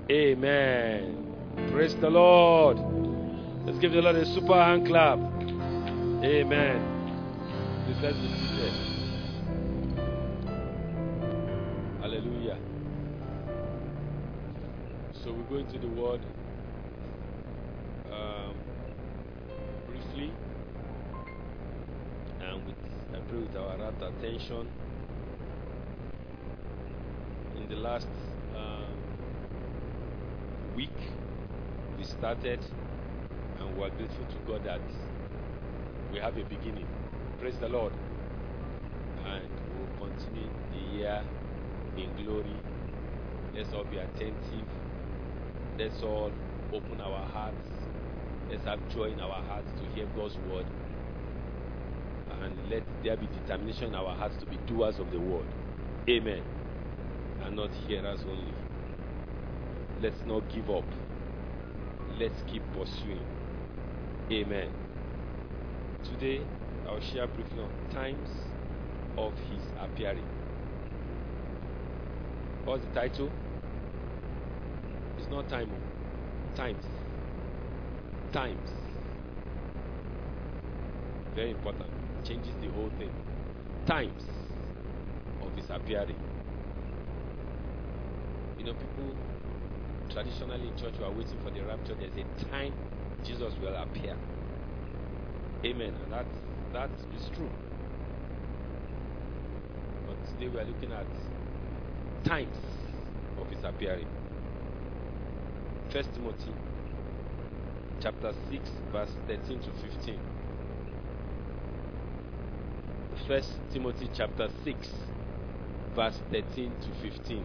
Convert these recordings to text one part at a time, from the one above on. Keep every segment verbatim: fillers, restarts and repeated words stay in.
Amen. Praise the Lord. Let's give the Lord a super hand clap. Amen. Please let's be seated. Hallelujah. So we're going to the word um, briefly, and with I pray with our rapt attention. In the last um, week, we started, and we are grateful to God that we have a beginning. Praise the Lord. And we will continue the year in glory. Let's all be attentive. Let's all open our hearts. Let's have joy in our hearts to hear God's word. And let there be determination in our hearts to be doers of the word. Amen. And not hearers only. Let's not give up. Let's keep pursuing. Amen. Today, I'll share briefly on times of his appearing. What's the title? It's not time. Times. Times. Very important. Changes the whole thing. Times of his appearing. You know, people traditionally in church who are waiting for the rapture, there's a time Jesus will appear. Amen. And that that is true. But today we are looking at times of his appearing. First Timothy chapter six, verse thirteen to fifteen. First Timothy chapter six, verse thirteen to fifteen.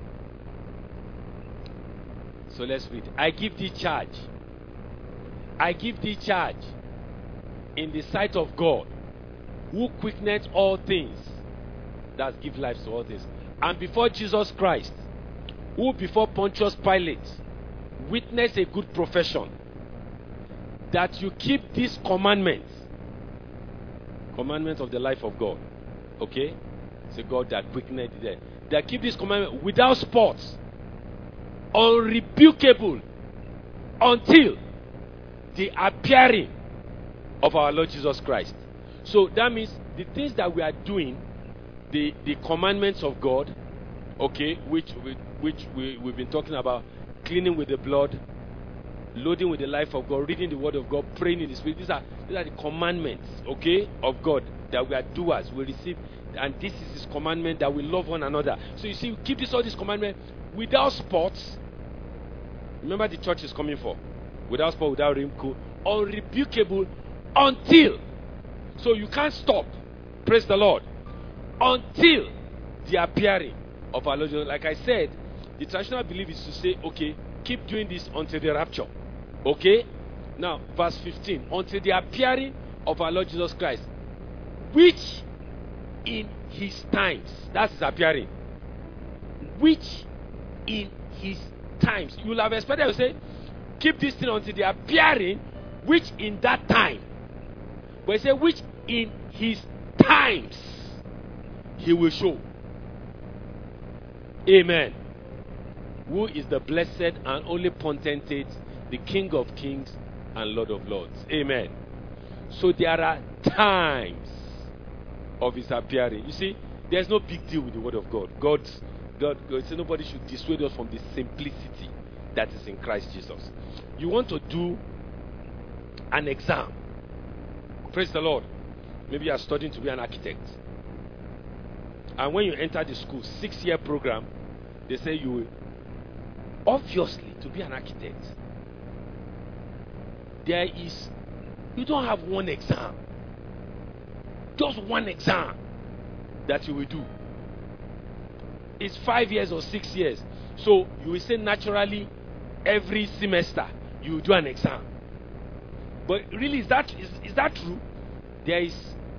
So let's read. I give thee charge. I give thee charge in the sight of God, who quickeneth all things, that give life to all things, and before Jesus Christ, who before Pontius Pilate witnessed a good profession, that you keep these commandments, commandments of the life of God. Okay? It's a God that quickeneth there. That keep this commandment without spot, unrebukable, until the appearing of our Lord Jesus Christ. So that means the things that we are doing, the, the commandments of God, okay, which we, which we, we've been talking about, cleaning with the blood, loading with the life of God, reading the word of God, praying in the Spirit. These are, these are the commandments, okay, of God that we are doers. We receive, and this is his commandment that we love one another. So you see, we keep this all these commandments without spots. Remember, the church is coming for without spot, without wrinkle, unrebukable, until. So you can't stop. Praise the Lord. Until the appearing of our Lord Jesus. Like I said, the traditional belief is to say, okay, keep doing this until the rapture. Okay? Now, verse fifteen. Until the appearing of our Lord Jesus Christ, which in his times, that's his appearing, which in his times. You will have expected to say, keep this thing until the appearing, which in that time. But he said, which in his times he will show. Amen. Who is the blessed and only potentate, the King of kings and Lord of lords. Amen. So there are times of his appearing. You see, there's no big deal with the word of God. God, God, God said nobody should dissuade us from the simplicity that is in Christ Jesus. You want to do an exam. Praise the Lord. Maybe you are studying to be an architect. And when you enter the school, six-year program, they say you will, obviously, to be an architect, there is, you don't have one exam. Just one exam that you will do. It's five years or six years. So you will say naturally, every semester, you will do an exam. But really, is that is, is that true? There is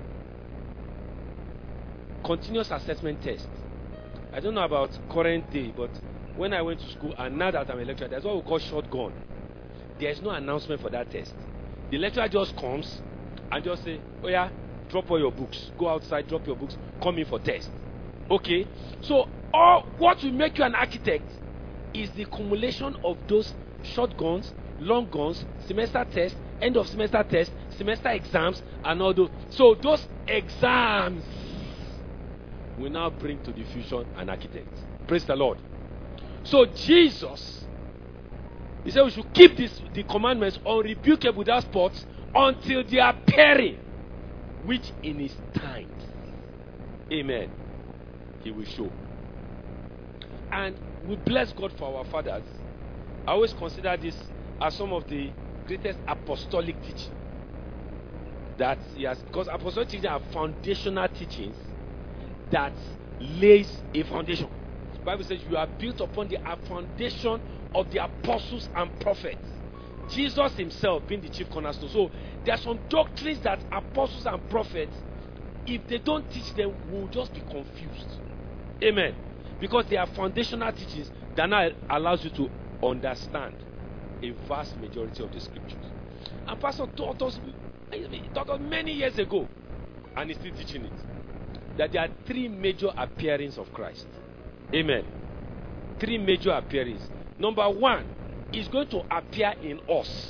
continuous assessment test. I don't know about current day, but when I went to school and now that I'm a lecturer, there's what we call shotgun. There is no announcement for that test. The lecturer just comes and just say, oh yeah, drop all your books. Go outside, drop your books, come in for test. Okay? So all what will make you an architect is the accumulation of those short guns, long guns, semester tests, end of semester tests, semester exams, and all those. So those exams will now bring to the fusion an architect. Praise the Lord. So Jesus, he said we should keep this, the commandments unrebukable without spots until the appearing, which in his time, amen, he will show. And we bless God for our fathers. I always consider this as some of the greatest apostolic teaching that he has, because apostolic teaching are foundational teachings that lays a foundation. The Bible says you are built upon the foundation of the apostles and prophets. Jesus himself being the chief cornerstone. So there are some doctrines that apostles and prophets, if they don't teach them, will just be confused. Amen. Because they are foundational teachings that now allows you to understand a vast majority of the scriptures. And Pastor taught us, he taught us many years ago, and he's still teaching it, that there are three major appearings of Christ. Amen. Three major appearings. Number one is going to appear in us.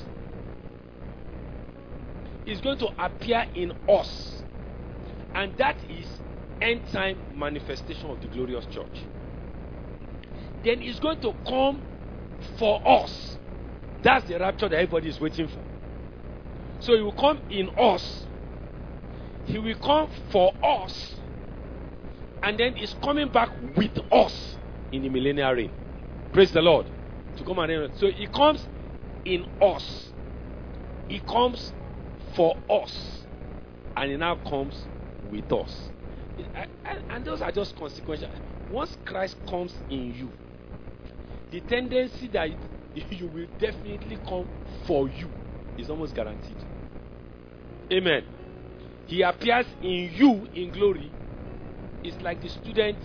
Is going to appear in us. And that is end time manifestation of the glorious church. Then he's going to come for us. That's the rapture that everybody is waiting for. So he will come in us. He will come for us. And then he's coming back with us in the millennial reign. Praise the Lord. To come and reign. So he comes in us. He comes for us. And he now comes with us. And, and those are just consequential. Once Christ comes in you, the tendency that you will definitely come for you is almost guaranteed. Amen. He appears in you in glory. It's like the student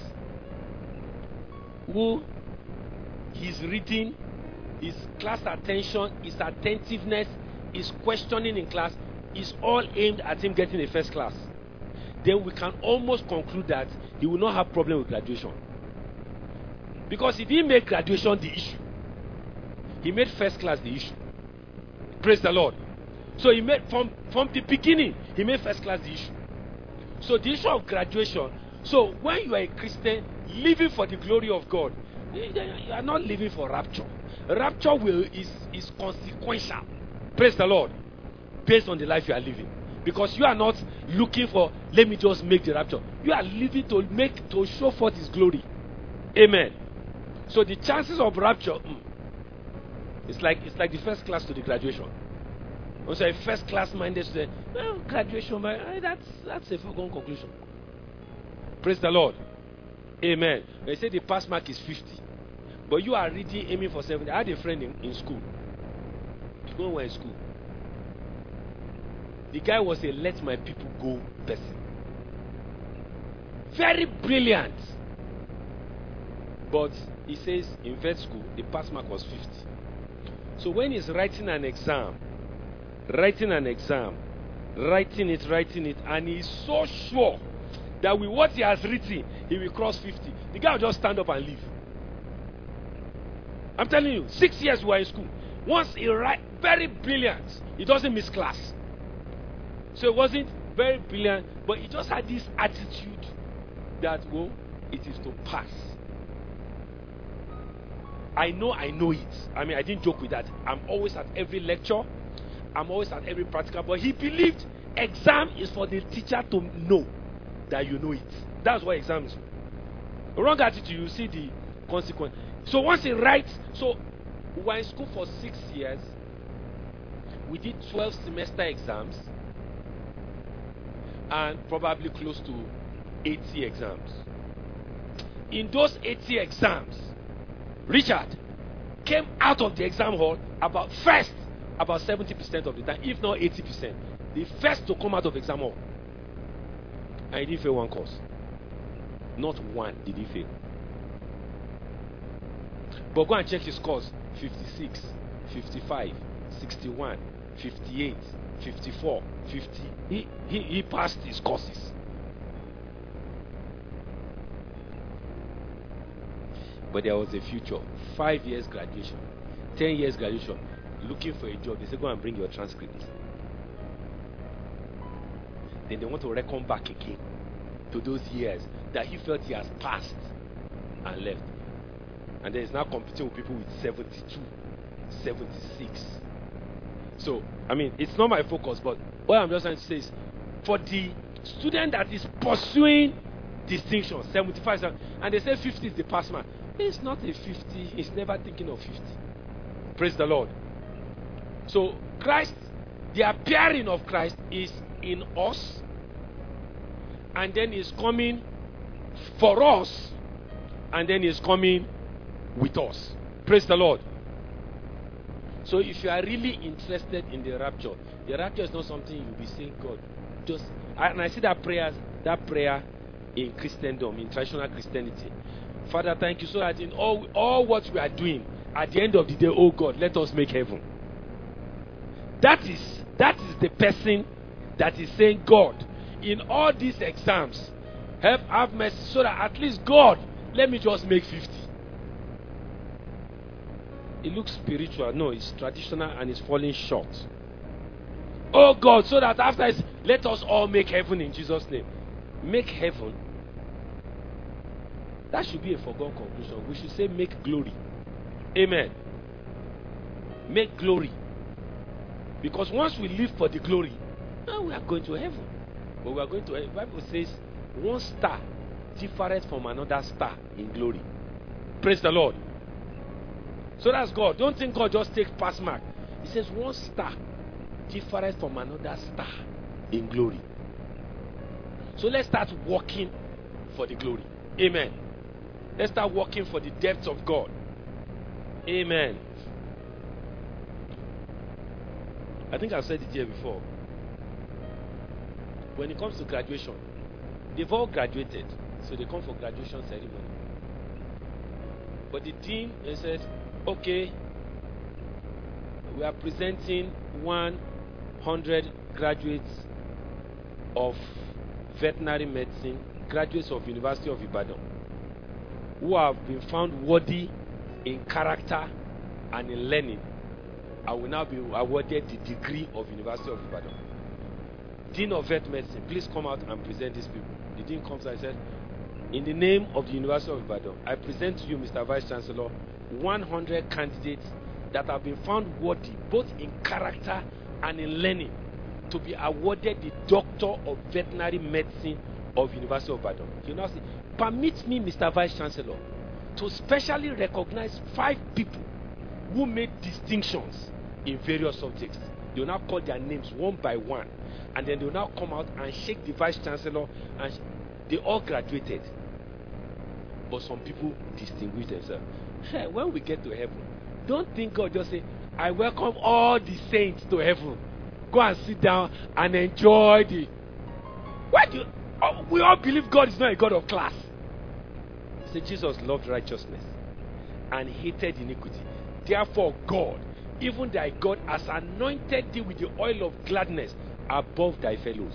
who he's reading, his class attention, his attentiveness, his questioning in class is all aimed at him getting a first class. Then we can almost conclude that he will not have problem with graduation. Because he didn't make graduation the issue. He made first class the issue. Praise the Lord. So he made, from, from the beginning, he made first class the issue. So the issue of graduation, so when you are a Christian living for the glory of God, you are not living for rapture. Rapture will is, is consequential. Praise the Lord. Based on the life you are living. Because you are not looking for, let me just make the rapture. You are living to make, to show forth his glory. Amen. So the chances of rapture, mm, it's like it's like the first class to the graduation. Also a first class minded student, well, graduation, that's that's a foregone conclusion. Praise the Lord. Amen. They say the pass mark is fifty. But you are really aiming for seventy. I had a friend in, in school. When we were in school. The guy was a let my people go person. Very brilliant. But he says in vet school, the pass mark was fifty. So when he's writing an exam, writing an exam, writing it, writing it, and he's so sure that with what he has written, he will cross fifty. The guy will just stand up and leave. I'm telling you, six years we were in school. Once he write, very brilliant, he doesn't miss class. So it wasn't very brilliant, but he just had this attitude that, well, it is to pass. I know I know it. I mean, I didn't joke with that. I'm always at every lecture. I'm always at every practical. But he believed exam is for the teacher to know that you know it. That's what exam is for. Wrong attitude, you see the consequence. So once he writes, so we were in school for six years. We did twelve semester exams. And probably close to eighty exams. In those eighty exams, Richard came out of the exam hall about first, about seventy percent of the time, if not eighty percent. The first to come out of exam hall. And he didn't fail one course. Not one did he fail. But go and check his scores. fifty-six, fifty-five, sixty-one, fifty-eight, fifty-four, fifty. He, he, he passed his courses. But there was a future. Five years graduation. Ten years graduation. Looking for a job. They say, go and bring your transcript. Then they want to reckon back again to those years that he felt he has passed and left. And then he's now competing with people with seventy-two, seventy-six. So, I mean, it's not my focus, but what I'm just trying to say is, for the student that is pursuing distinction, seventy-five, and they say fifty is the pass mark, it's not a fifty, he's never thinking of fifty. Praise the Lord. So, Christ, the appearing of Christ is in us, and then he's coming for us, and then he's coming with us. Praise the Lord. So if you are really interested in the rapture, the rapture is not something you'll be saying, God, just, and I see that prayer, that prayer in Christendom, in traditional Christianity. Father, thank you, so that in all, all what we are doing, at the end of the day, oh God, let us make heaven. That is, that is the person that is saying, God, in all these exams, help, have mercy, so that at least, God, let me just make fifty. It looks spiritual. No, it's traditional and it's falling short. Oh God, so that after it's, let us all make heaven in Jesus' name. Make heaven. That should be a foregone conclusion. We should say make glory. Amen. Make glory. Because once we live for the glory, now we are going to heaven. But we are going to heaven. The Bible says one star different from another star in glory. Praise the Lord. So that's God. Don't think God just takes pass mark. He says one star different from another star in glory. So let's start walking for the glory. Amen. Let's start walking for the depths of God. Amen. I think I've said it here before. When it comes to graduation, they've all graduated. So they come for graduation ceremony. But the dean says, okay, we are presenting one hundred graduates of veterinary medicine, graduates of University of Ibadan, who have been found worthy in character and in learning. I will now be awarded the degree of University of Ibadan. Dean of Vet Medicine, please come out and present these people. The dean comes and said, in the name of the University of Ibadan, I present to you, Mister Vice Chancellor, one hundred candidates that have been found worthy, both in character and in learning, to be awarded the Doctor of Veterinary Medicine of University of Ibadan. You now say, permit me, Mister Vice Chancellor, to specially recognize five people who made distinctions in various subjects. They will now call their names one by one, and then they will now come out and shake the Vice Chancellor, and they all graduated. But some people distinguish themselves. Hey, when we get to heaven, don't think God just say, I welcome all the saints to heaven. Go and sit down and enjoy the... Why do you... Oh, we all believe God is not a God of class. Say Jesus loved righteousness and hated iniquity. Therefore God, even thy God, has anointed thee with the oil of gladness above thy fellows.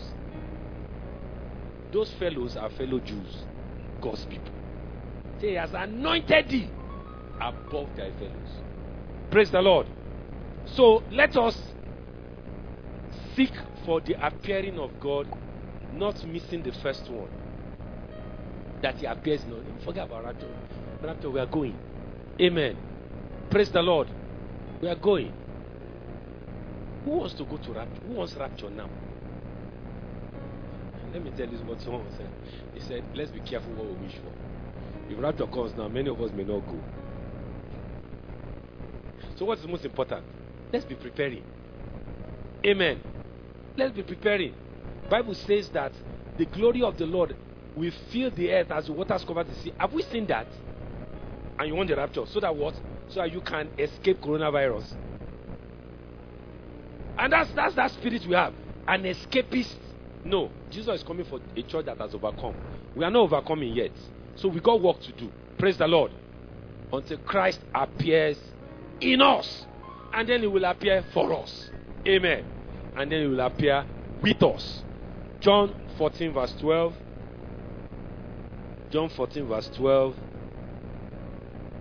Those fellows are fellow Jews, God's people. Say, he has anointed thee above thy fellows. Praise the Lord. So let us seek for the appearing of God, not missing the first one. That he appears. No, forget about rapture. Rapture, we are going. Amen. Praise the Lord. We are going. Who wants to go to rapture? Who wants rapture now? Let me tell you what someone said. He said, let's be careful what we wish for. If rapture comes now, many of us may not go. So what's the most important? Let's be preparing. Amen. Let's be preparing. Bible says that the glory of the Lord will fill the earth as the waters cover the sea. Have we seen that? And you want the rapture. So that what? So that you can escape coronavirus. And that's that's that spirit we have. An escapist. No. Jesus is coming for a church that has overcome. We are not overcoming yet. So we got work to do. Praise the Lord. Until Christ appears in us. And then he will appear for us. Amen. And then he will appear with us. John fourteen verse twelve. John fourteen verse twelve.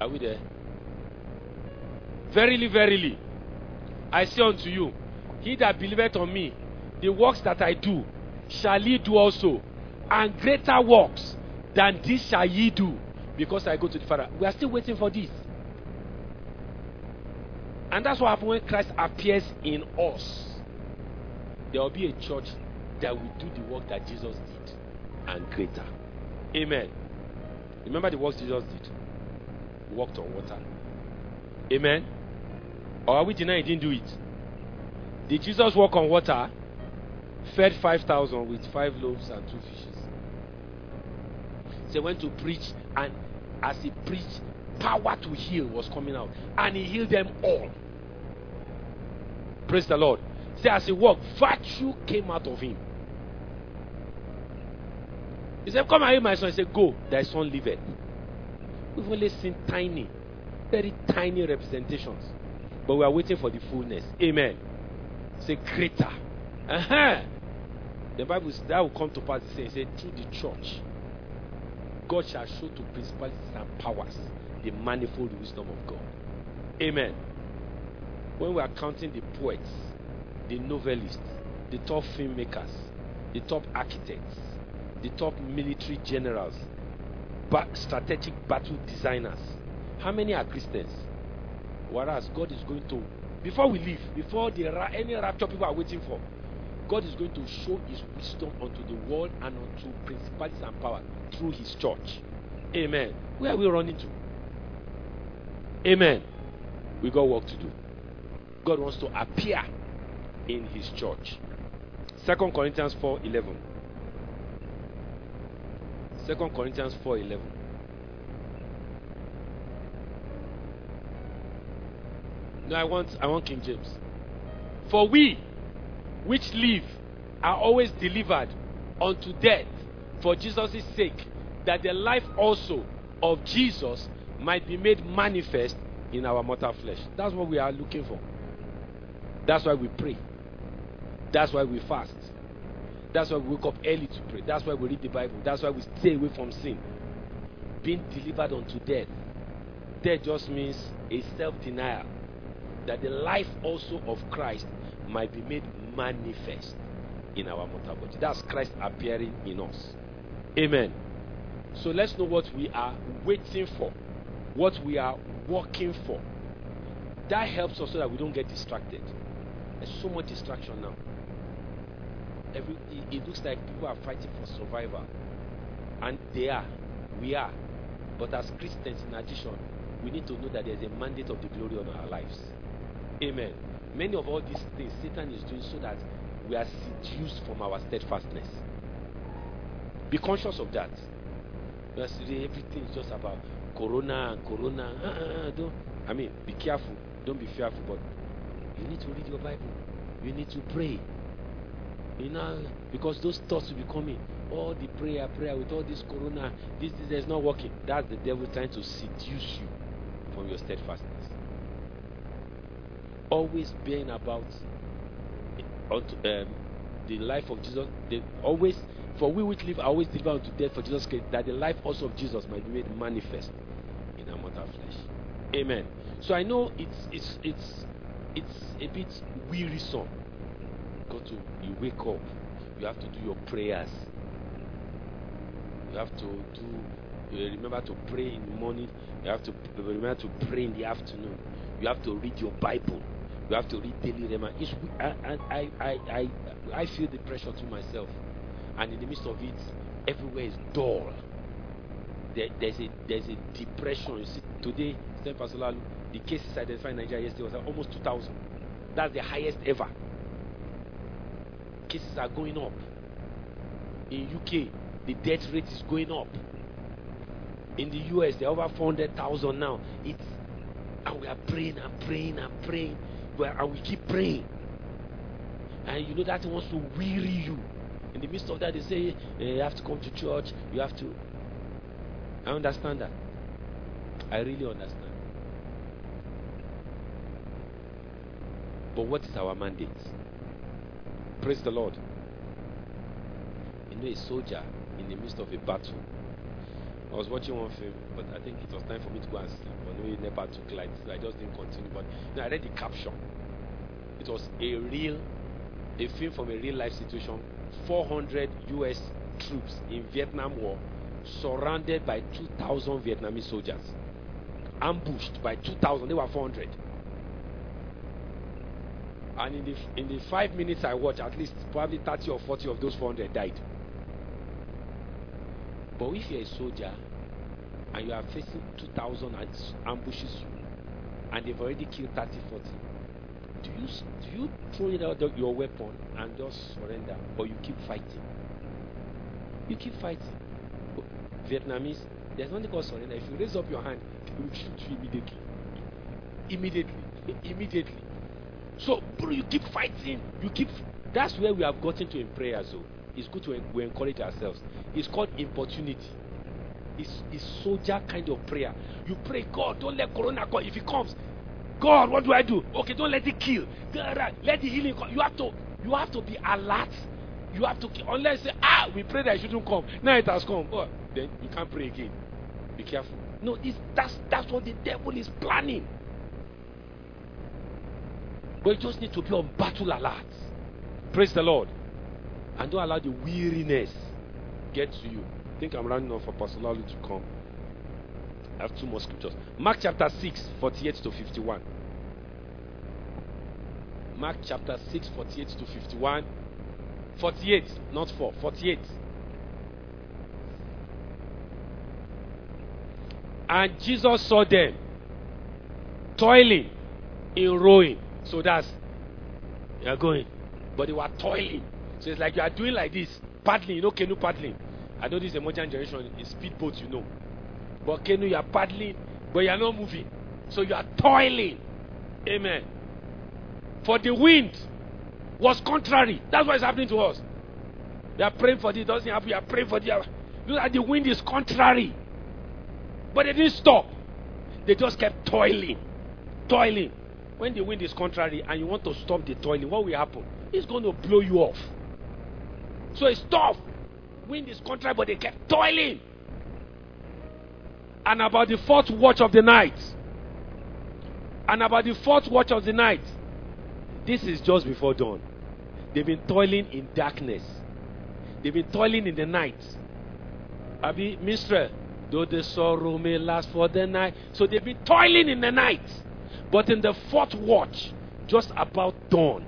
Are we there? Verily, verily, I say unto you, he that believeth on me, the works that I do, shall he do also, and greater works than this shall ye do, because I go to the Father. We are still waiting for this. And that's what happens when Christ appears in us. There will be a church that will do the work that Jesus did, and greater. Amen. Remember the works Jesus did? He walked on water. Amen. Or are we denying he didn't do it? Did Jesus walk on water? Fed five thousand with five loaves and two fishes. So he went to preach, and as he preached, power to heal was coming out, and he healed them all. Praise the Lord. Say, as he walked, virtue came out of him. He said, come and heal my son. He said, go, thy son liveth. We've only seen tiny, very tiny representations, but we are waiting for the fullness. Amen. Say, greater. Uh-huh. The Bible says that will come to pass. It says, through the church, God shall show to principalities and powers the manifold wisdom of God. Amen. When we are counting the poets, the novelists, the top filmmakers, the top architects, the top military generals, but strategic battle designers, how many are Christians? Whereas God is going to, before we leave, before the any rapture people are waiting for, God is going to show his wisdom unto the world and unto principalities and power through his church. Amen. Where are we running to? Amen. We got work to do. God wants to appear in his church. Second Corinthians four eleven. Second Corinthians four eleven. No, I want I want King James. For we which live are always delivered unto death for Jesus' sake, that the life also of Jesus might be made manifest in our mortal flesh. That's what we are looking for. That's why we pray. That's why we fast. That's why we wake up early to pray. That's why we read the Bible. That's why we stay away from sin. Being delivered unto death. Death just means a self-denial, that the life also of Christ might be made manifest in our mortal body. That's Christ appearing in us. Amen. So let's know what we are waiting for, what we are working for. That helps us so that we don't get distracted. There's so much distraction now. Every, it, it looks like people are fighting for survival, and they are, we are. But as Christians, in addition, we need to know that there's a mandate of the glory on our lives. Amen. Many of all these things Satan is doing so that we are seduced from our steadfastness. Be conscious of that. Yesterday, everything is just about corona and corona. Uh, uh, don't, I mean, be careful. Don't be fearful, but you need to read your Bible. You need to pray. You know, because those thoughts will be coming. All the prayer, prayer with all this corona, this, this is not working. That's the devil trying to seduce you from your steadfastness. Always bearing about um, the life of Jesus. They always, for we which live, are always delivered unto death for Jesus' sake, that the life also of Jesus might be made manifest in our mortal flesh. Amen. So I know it's it's it's it's a bit wearisome. Go to you wake up, you have to do your prayers. You have to do. You remember to pray in the morning. You have to remember to pray in the afternoon. You have to read your Bible. You have to read daily reminder. I, I, I, I, I feel the pressure to myself, and in the midst of it, everywhere is dull. There, there's a there's a depression. You see, today, the cases identified in Nigeria yesterday was almost two thousand. That's the highest ever. Cases are going up. In U K, the death rate is going up. In the U S, they're over four hundred thousand now. It's and we are praying and praying and praying. And we keep praying. And you know that wants to weary you. In the midst of that, they say, eh, you have to come to church. You have to. I understand that. I really understand. But what is our mandate? Praise the Lord. You know, a soldier in the midst of a battle, I was watching one film, but I think it was time for me to go and sleep. But no, it never took light, so I just didn't continue. But you know, I read the caption. It was a real, a film from a real life situation. four hundred U S troops in Vietnam War, surrounded by two thousand Vietnamese soldiers, ambushed by two thousand. They were four hundred. And in the in the five minutes I watched, at least probably thirty or forty of those four hundred died. But if you're a soldier and you are facing two thousand ambushes and they've already killed thirty, forty, do you do you throw it out of your weapon and just surrender, or you keep fighting? You keep fighting. Vietnamese, there's nothing called surrender. If you raise up your hand, they will shoot you immediately. Immediately. Immediately. So, bro, you keep fighting. You keep. That's where we have gotten to in prayer. So, it's good to we encourage ourselves. It's called importunity. It's, it's soldier kind of prayer. You pray, God, don't let Corona come. If it comes, God, what do I do? Okay, don't let it kill. Let the healing come. You have to. You have to be alert. You have to. Unless say, ah, we pray that it shouldn't come. Now it has come. Oh, then you can't pray again. Be careful. No, it's, that's that's what the devil is planning. But you just need to be on battle alert. Praise the Lord. And don't allow the weariness get to you. I think I'm running off for Pastor Lalu to come. I have two more scriptures. Mark chapter six, forty-eight to fifty-one. Mark chapter six, forty-eight to fifty-one. forty-eight, not four, forty-eight. And Jesus saw them toiling in rowing. So that's, you are going, but they were toiling. So it's like you are doing like this, paddling, you know, canoe paddling. I know this is a modern generation, it's speedboats, you know. But canoe, you are paddling, but you are not moving. So you are toiling. Amen. For the wind was contrary. That's what is happening to us. You are praying for this, it doesn't happen. You are praying for this. Look at the wind is contrary. But they didn't stop. They just kept toiling. Toiling. When the wind is contrary and you want to stop the toiling, what will happen? It's going to blow you off. So it's tough. Wind is contrary, but they kept toiling. And about the fourth watch of the night, and about the fourth watch of the night, this is just before dawn. They've been toiling in darkness. They've been toiling in the night. Abi, minstrel, though the sorrow may last for the night. So they've been toiling in the night. But in the fourth watch, just about dawn,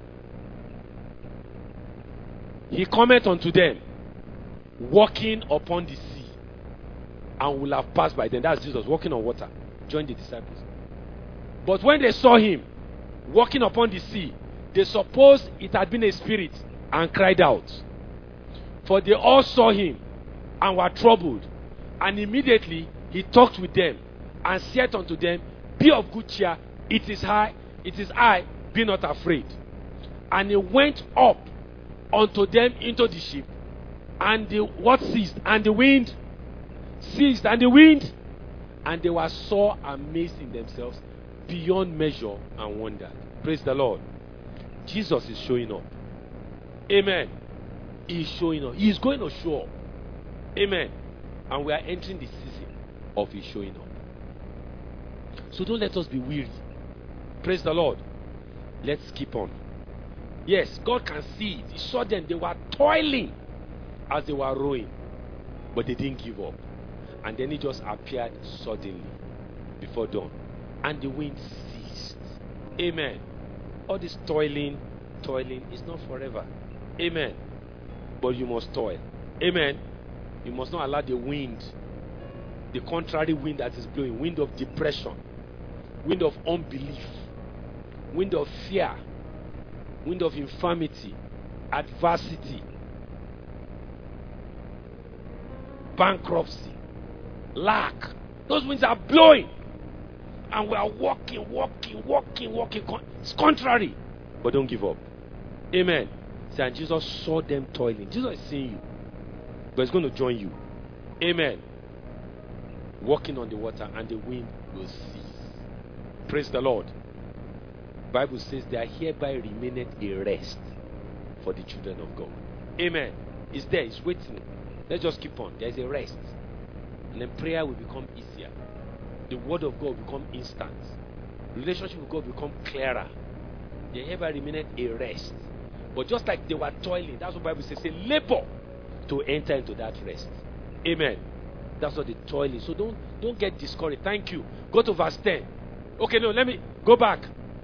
he cometh unto them, walking upon the sea, and will have passed by them. That's Jesus walking on water. Join the disciples. But when they saw him walking upon the sea, they supposed it had been a spirit and cried out. For they all saw him and were troubled. And immediately he talked with them and said unto them, be of good cheer, it is I, it is I, be not afraid. And he went up unto them into the ship, and the what ceased, and the wind ceased, and the wind, and they were sore amazed in themselves beyond measure and wondered. Praise the Lord. Jesus is showing up. Amen. He is showing up. He is going to show up. Amen. And we are entering the season of his showing up. So don't let us be weary. Praise the Lord. Let's keep on. Yes, God can see it. He saw them. They were toiling as they were rowing. But they didn't give up. And then he just appeared suddenly before dawn. And the wind ceased. Amen. All this toiling, toiling is not forever. Amen. But you must toil. Amen. You must not allow the wind, the contrary wind that is blowing, wind of depression, wind of unbelief, wind of fear, wind of infirmity, adversity, bankruptcy, lack. Those winds are blowing. And we are walking, walking, walking, walking. It's contrary. But don't give up. Amen. See, and Jesus saw them toiling. Jesus is seeing you. But he's going to join you. Amen. Walking on the water, and the wind will cease. Praise the Lord. The Bible says there hereby remaineth a rest for the children of God. Amen. It's there. It's waiting. Let's just keep on. There's a rest. And then prayer will become easier. The word of God will become instant. Relationship with God will become clearer. There ever remained a rest. But just like they were toiling, that's what the Bible says, say labor to enter into that rest. Amen. That's what the toil is. So don't don't get discouraged. Thank you. Go to verse ten. Okay, no, let me go back.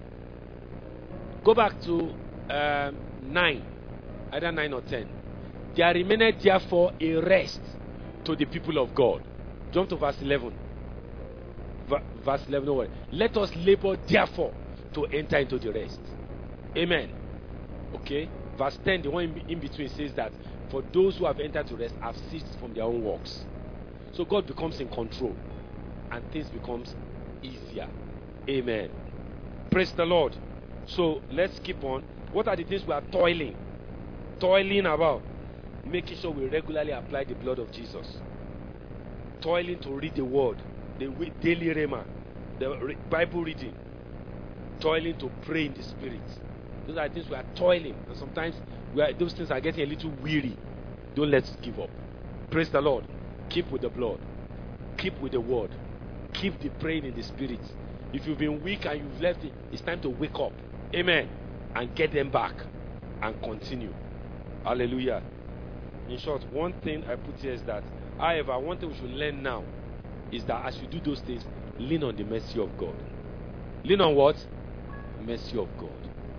Go back to um, nine. Either nine or ten. There remained therefore a rest to the people of God. Jump to verse eleven. V- verse eleven. No worry. Let us labor therefore to enter into the rest. Amen. Okay. Verse ten, the one in, in between says that for those who have entered to rest have ceased from their own works. So God becomes in control and things becomes easier. Amen. Praise the Lord. So let's keep on. What are the things we are toiling? Toiling about? Making sure we regularly apply the blood of Jesus. Toiling to read the word, the daily rhema, the Bible reading. Toiling to pray in the spirit. Those are things we are toiling. And sometimes we are, those things are getting a little weary. Don't let's give up. Praise the Lord. Keep with the blood. Keep with the word. Keep the praying in the spirit. If you've been weak and you've left it, it's time to wake up. Amen. And get them back. And continue. Hallelujah. In short, one thing I put here is that, however, one thing we should learn now is that as you do those things, lean on the mercy of God. Lean on what? Mercy of God.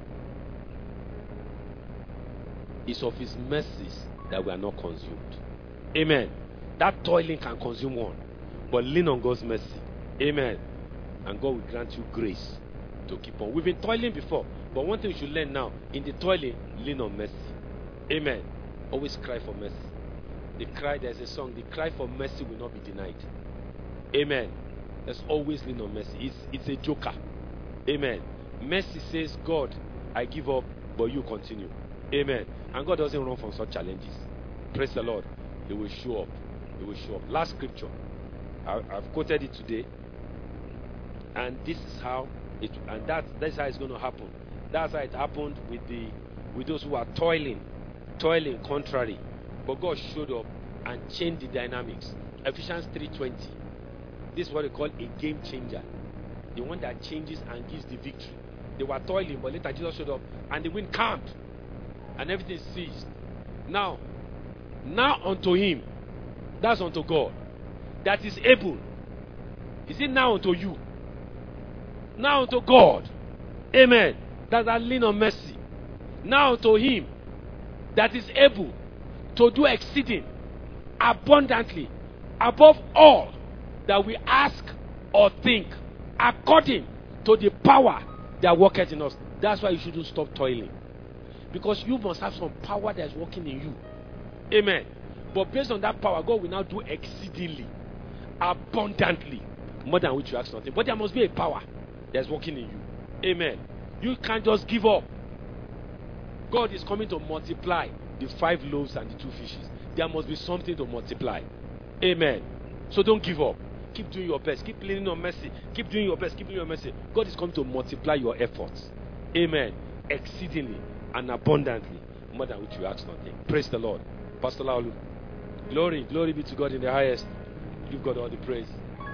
It's of His mercies that we are not consumed. Amen. That toiling can consume one, but lean on God's mercy. Amen. And God will grant you grace to keep on. We've been toiling before, but one thing we should learn now, in the toiling, lean on mercy. Amen. Always cry for mercy. The cry, there's a song, the cry for mercy will not be denied. Amen. Let's always lean on mercy. It's, it's a joker. Amen. Mercy says, God, I give up, but you continue. Amen. And God doesn't run from such challenges. Praise the Lord. He will show up. He will show up. Last scripture. I, I've quoted it today. And this is how it, and that, that's how it's going to happen. That's how it happened with the with those who are toiling, toiling contrary. But God showed up and changed the dynamics. Ephesians three twenty. This is what they call a game changer. The one that changes and gives the victory. They were toiling, but later Jesus showed up and the wind calmed. And everything ceased. Now, now unto Him, that's unto God, that is able. Is it now unto you? Now unto God. Amen. That I lean on mercy. Now unto Him that is able to do exceeding abundantly above all that we ask or think, according to the power that worketh in us. That's why you shouldn't stop toiling. Because you must have some power that is working in you. Amen. But based on that power, God will now do exceedingly, abundantly, more than which you ask nothing. But there must be a power that is working in you. Amen. You can't just give up. God is coming to multiply the five loaves and the two fishes. There must be something to multiply. Amen. So don't give up. Keep doing your best. Keep leaning on mercy. Keep doing your best. Keep doing your mercy. God is coming to multiply your efforts. Amen. Exceedingly and abundantly, more than which you ask nothing. Praise the Lord. Pastor Laulu. Glory, glory be to God in the highest. Give God all the praise.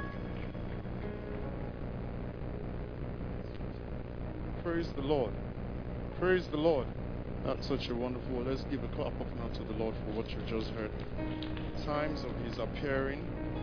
Praise the Lord. Praise the Lord. That's such a wonderful word. Let's give a clap of now to the Lord for what you've just heard. Times of His appearing,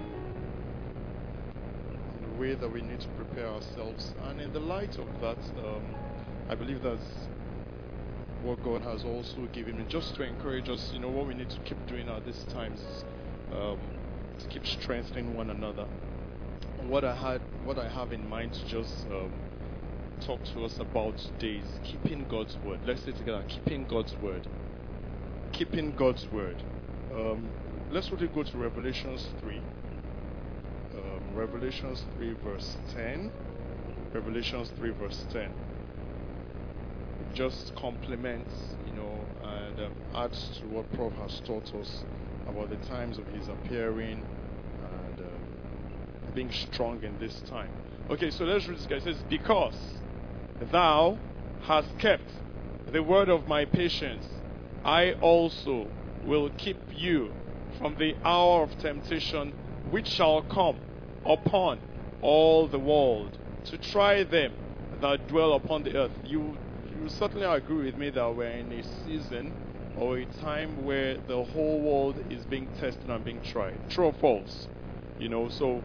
and the way that we need to prepare ourselves. And in the light of that, um, I believe that's what God has also given me, just to encourage us. You know, what we need to keep doing at these times is um, to keep strengthening one another. What I had, what I have in mind to just um, talk to us about today is keeping God's word. Let's say together, keeping God's word. Keeping God's word. Um, let's really go to Revelations three. Um, Revelations three verse ten. Revelations three verse ten. It just complements, you know, and um, adds to what Prof has taught us about the times of His appearing and um, being strong in this time. Okay, so let's read this guy. It says, because thou hast kept the word of my patience, I also will keep you from the hour of temptation which shall come upon all the world to try them that dwell upon the earth. You, you certainly agree with me that we're in a season or a time where the whole world is being tested and being tried. True or false? You know, so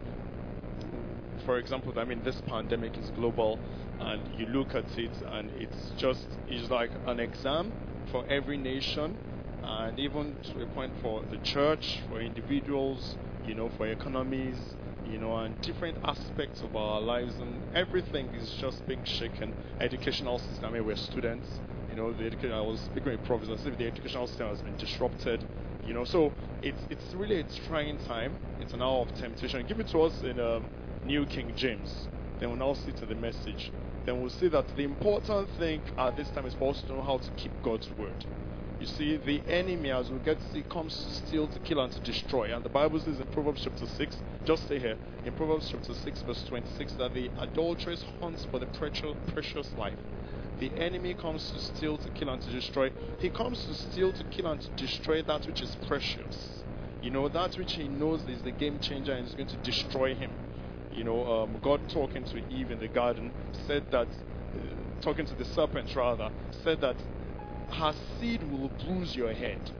for example, I mean, this pandemic is global, and you look at it, and it's just it's like an exam for every nation, and even to a point for the church, for individuals, you know, for economies, you know, and different aspects of our lives, and everything is just being shaken. Educational system, I mean, we're students, you know, the education, I was speaking with professors, as if the educational system has been disrupted, you know, so it's it's really a trying time. It's an hour of temptation. Give it to us in um, New King James. Then we'll now see to the message. Then we'll see that the important thing at this time is for us to know how to keep God's word. You see, the enemy, as we get to see, comes to steal, to kill, and to destroy. And the Bible says in Proverbs chapter six, just stay here, in Proverbs chapter six, verse twenty-six, that the adulteress hunts for the precious, precious life. The enemy comes to steal, to kill, and to destroy. He comes to steal, to kill, and to destroy that which is precious. You know, that which he knows is the game changer and is going to destroy him. You know, um, God talking to Eve in the garden said that, uh, talking to the serpent rather, said that her seed will bruise your head.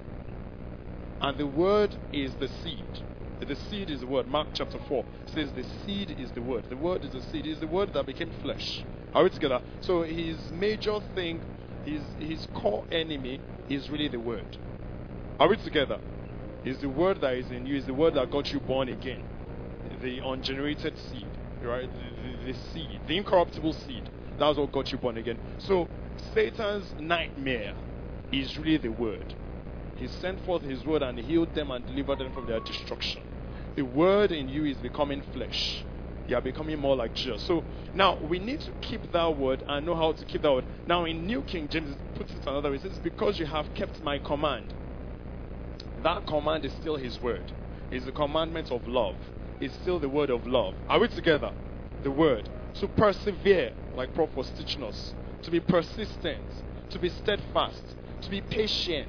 And the word is the seed. The seed is the word. Mark chapter four says the seed is the word. The word is the seed. It is the word that became flesh. Are we together? So his major thing, his, his core enemy is really the word. Are we together? It's the word that is in you. It's the word that got you born again. The ungenerated seed, right? The, the, the seed, the incorruptible seed. That's what got you born again. So Satan's nightmare is really the word. He sent forth his word and healed them and delivered them from their destruction. The word in you is becoming flesh. You are becoming more like Jesus. So now we need to keep that word and know how to keep that word. Now in New King James it puts it another way. It says, because you have kept my command. That command is still his word. It's the commandment of love. It's still the word of love. Are we together? The word. To persevere, like Prof was teaching us. To be persistent. To be steadfast. To be patient.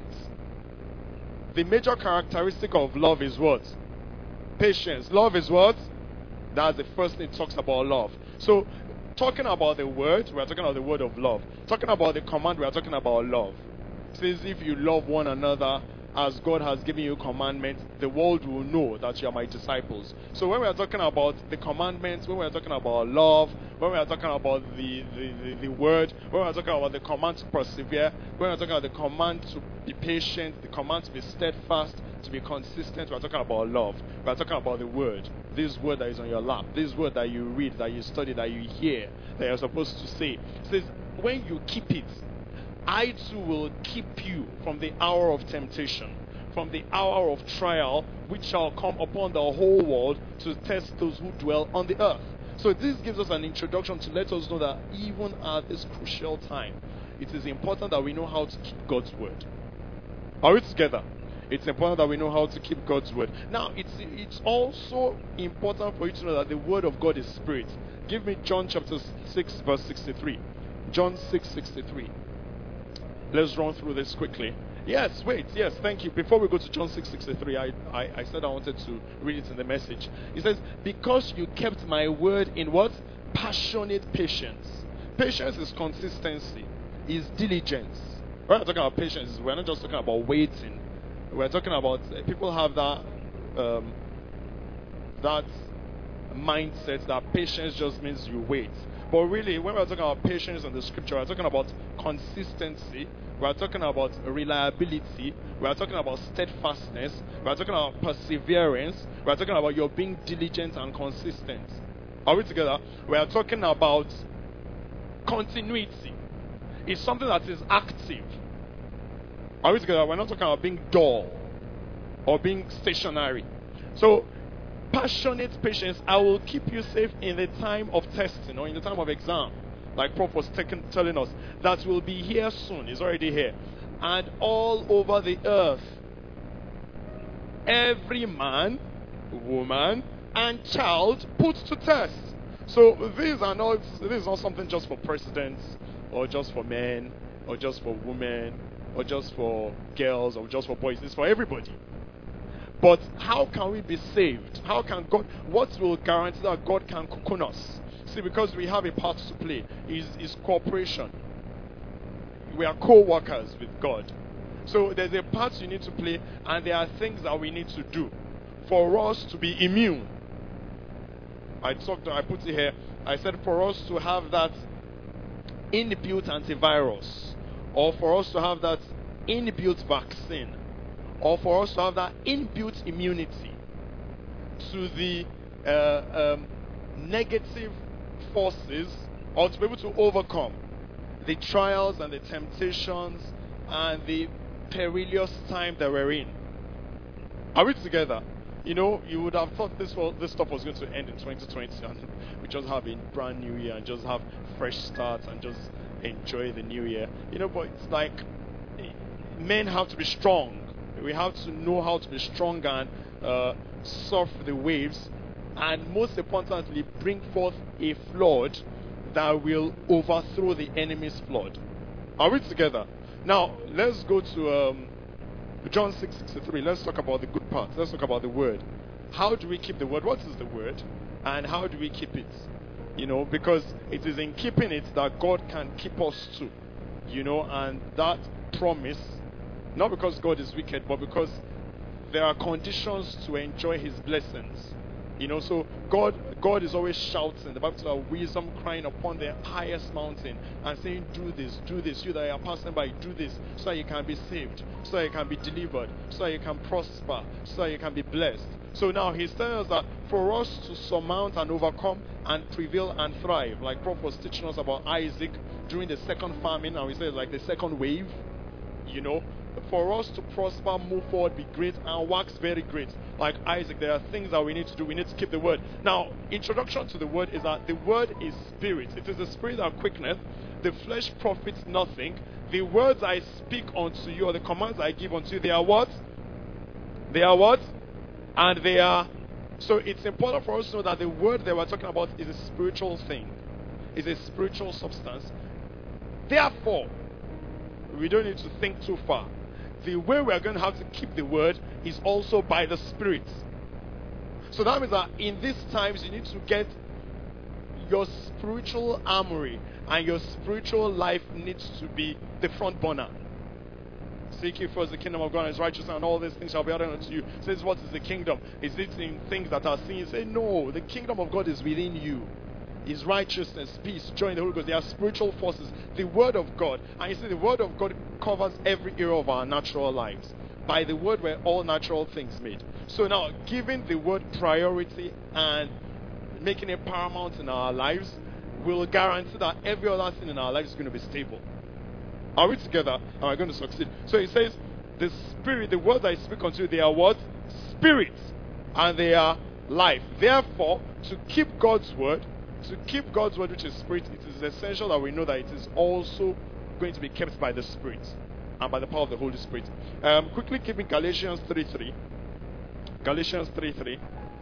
The major characteristic of love is what? Patience. Love is what? That's the first thing it talks about love. So, talking about the word, we are talking about the word of love. Talking about the command, we are talking about love. It says, if you love one another as God has given you commandments, the world will know that you are my disciples. So when we are talking about the commandments, when we are talking about love, when we are talking about the, the, the, the word, when we are talking about the command to persevere, when we are talking about the command to be patient, the command to be steadfast, to be consistent, we are talking about love. We are talking about the word. This word that is on your lap, this word that you read, that you study, that you hear, that you're supposed to say. It says, when you keep it, I too will keep you from the hour of temptation, from the hour of trial, which shall come upon the whole world to test those who dwell on the earth. So this gives us an introduction to let us know that even at this crucial time, it is important that we know how to keep God's word. Are we together? It's important that we know how to keep God's word. Now, it's it's also important for you to know that the word of God is spirit. Give me John chapter six, verse sixty-three. John six, sixty-three. Let's run through this quickly. Yes, wait, yes, thank you. Before we go to John six, sixty-three, I, I, I said I wanted to read it in the message. It says, because you kept my word in what? Passionate patience. Patience is consistency, is diligence. We're not talking about patience. We're not just talking about waiting. We're talking about, uh, people have that, um, that mindset that patience just means you wait. But really, when we're talking about patience in the scripture, we're talking about consistency. We're talking about reliability. We're talking about steadfastness. We're talking about perseverance. We're talking about your being diligent and consistent. Are we together? We're talking about continuity. It's something that is active. Are we together? We're not talking about being dull or being stationary. So, passionate patience, I will keep you safe in the time of testing or in the time of exam. Like Prof was taking, telling us, that will be here soon. It's already here. And all over the earth, every man, woman, and child put to test. So these are not, this is not something just for presidents, or just for men, or just for women, or just for girls, or just for boys. It's for everybody. But how can we be saved? How can God, what will guarantee that God can cocoon us? See, because we have a part to play, is is cooperation. We are co-workers with God. So there's a part you need to play, and there are things that we need to do for us to be immune. I talked, I put it here, I said for us to have that inbuilt antivirus, or for us to have that inbuilt vaccine, or for us to have that inbuilt immunity to the uh, um, negative forces, or to be able to overcome the trials and the temptations and the perilous time that we're in. Are we together? You know, you would have thought this was, this stuff was going to end in twenty twenty, and we just have a brand new year and just have fresh starts and just enjoy the new year. You know, but it's like men have to be strong. We have to know how to be strong and uh, surf the waves, and most importantly, bring forth a flood that will overthrow the enemy's flood. Are we together? Now, let's go to um, John six sixty-three. Let's talk about the good part. Let's talk about the word. How do we keep the word? What is the word? And how do we keep it? You know, because it is in keeping it that God can keep us too. You know, and that promise, not because God is wicked, but because there are conditions to enjoy his blessings. You know, so God God is always shouting. The Bible says that wisdom crying upon the highest mountain and saying, do this, do this. You that are passing by, do this, so that you can be saved, so that you can be delivered, so that you can prosper, so that you can be blessed. So now he's telling us that for us to surmount and overcome and prevail and thrive, like Prof was teaching us about Isaac during the second famine, and we say it's like the second wave, you know, for us to prosper, move forward, be great, and wax very great. Like Isaac, there are things that we need to do. We need to keep the word. Now, introduction to the word is that the word is spirit. It is the spirit that quickeneth. The flesh profits nothing. The words I speak unto you, or the commands I give unto you, they are what? They are what? And they are... So it's important for us to know that the word that we're talking about is a spiritual thing. It's a spiritual substance. Therefore, we don't need to think too far. The way we are going to have to keep the word is also by the Spirit. So that means that in these times you need to get your spiritual armory, and your spiritual life needs to be the front burner. Seek ye first the kingdom of God and his righteousness, and all these things shall be added unto you. Says, what is the kingdom? Is it in things that are seen? Say, no, the kingdom of God is within you. His righteousness, peace, joy in the Holy Ghost. They are spiritual forces. The word of God. And you see, the word of God covers every area of our natural lives. By the word were all natural things made. So now, giving the word priority and making it paramount in our lives will guarantee that every other thing in our life is going to be stable. Are we together? Am I going to succeed? So it says, the spirit, the words I speak unto you, they are what? Spirits. And they are life. Therefore, to keep God's word, to keep God's word, which is spirit, it is essential that we know that it is also going to be kept by the Spirit and by the power of the Holy Spirit. Um, quickly keeping Galatians three three. Galatians three three.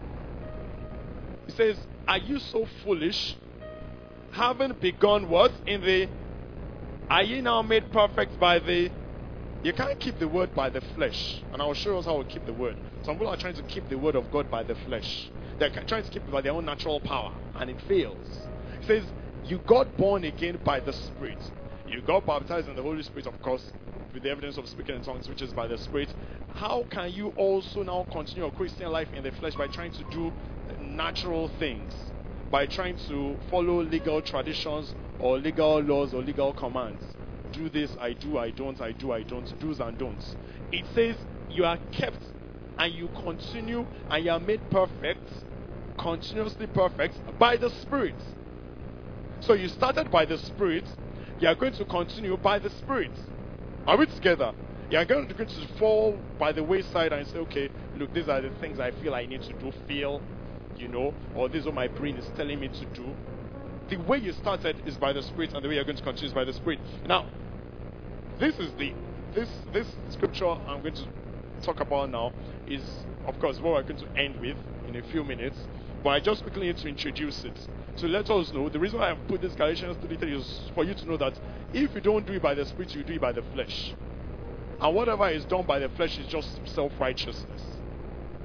It says, are you so foolish? Having begun what? In the... Are ye now made perfect by the... You can't keep the word by the flesh. And I will show us how we keep the word. Some people are trying to keep the word of God by the flesh. They're trying to keep it by their own natural power, and it fails. It says, you got born again by the Spirit. You got baptized in the Holy Spirit, of course, with the evidence of speaking in tongues, which is by the Spirit. How can you also now continue your Christian life in the flesh by trying to do natural things? By trying to follow legal traditions or legal laws or legal commands. Do this, I do, I don't, I do, I don't, do's and don'ts. It says you are kept and you continue and you are made perfect, continuously perfect, by the Spirit. So you started by the Spirit, you are going to continue by the Spirit. Are we together? You are going to, going to fall by the wayside and say, okay, look, these are the things I feel I need to do, feel, you know, or this is what my brain is telling me to do. The way you started is by the Spirit, and the way you're going to continue is by the Spirit. Now, this is the this this scripture I'm going to talk about now is, of course, what we're going to end with in a few minutes. But I just quickly need to introduce it to let us know. The reason why I put this Galatians three three is for you to know that if you don't do it by the Spirit, you do it by the flesh. And whatever is done by the flesh is just self-righteousness.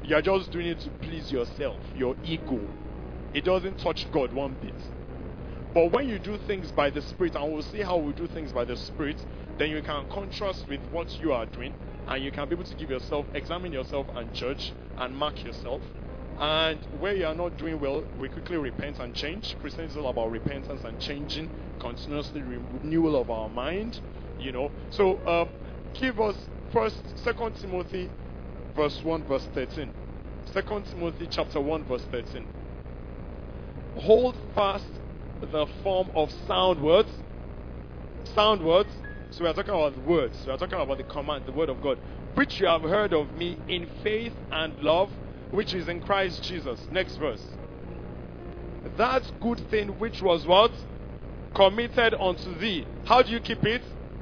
you're just doing it to please yourself, your ego. It doesn't touch God one bit. But when you do things by the Spirit, and we'll see how we do things by the Spirit, then you can contrast with what you are doing, and you can be able to give yourself, examine yourself and judge and mark yourself. And where you are not doing well, we quickly repent and change. Christianity is all about repentance and changing, continuously renewal of our mind, you know. So uh, give us first Second Timothy verse one, verse thirteen. Second Timothy chapter one, verse thirteen. Hold fast the form of sound words. Sound words. So we are talking about words. We are talking about the command, the word of God, which you have heard of me in faith and love, which is in Christ Jesus. Next verse. That good thing which was what? Committed unto thee. How do you keep it?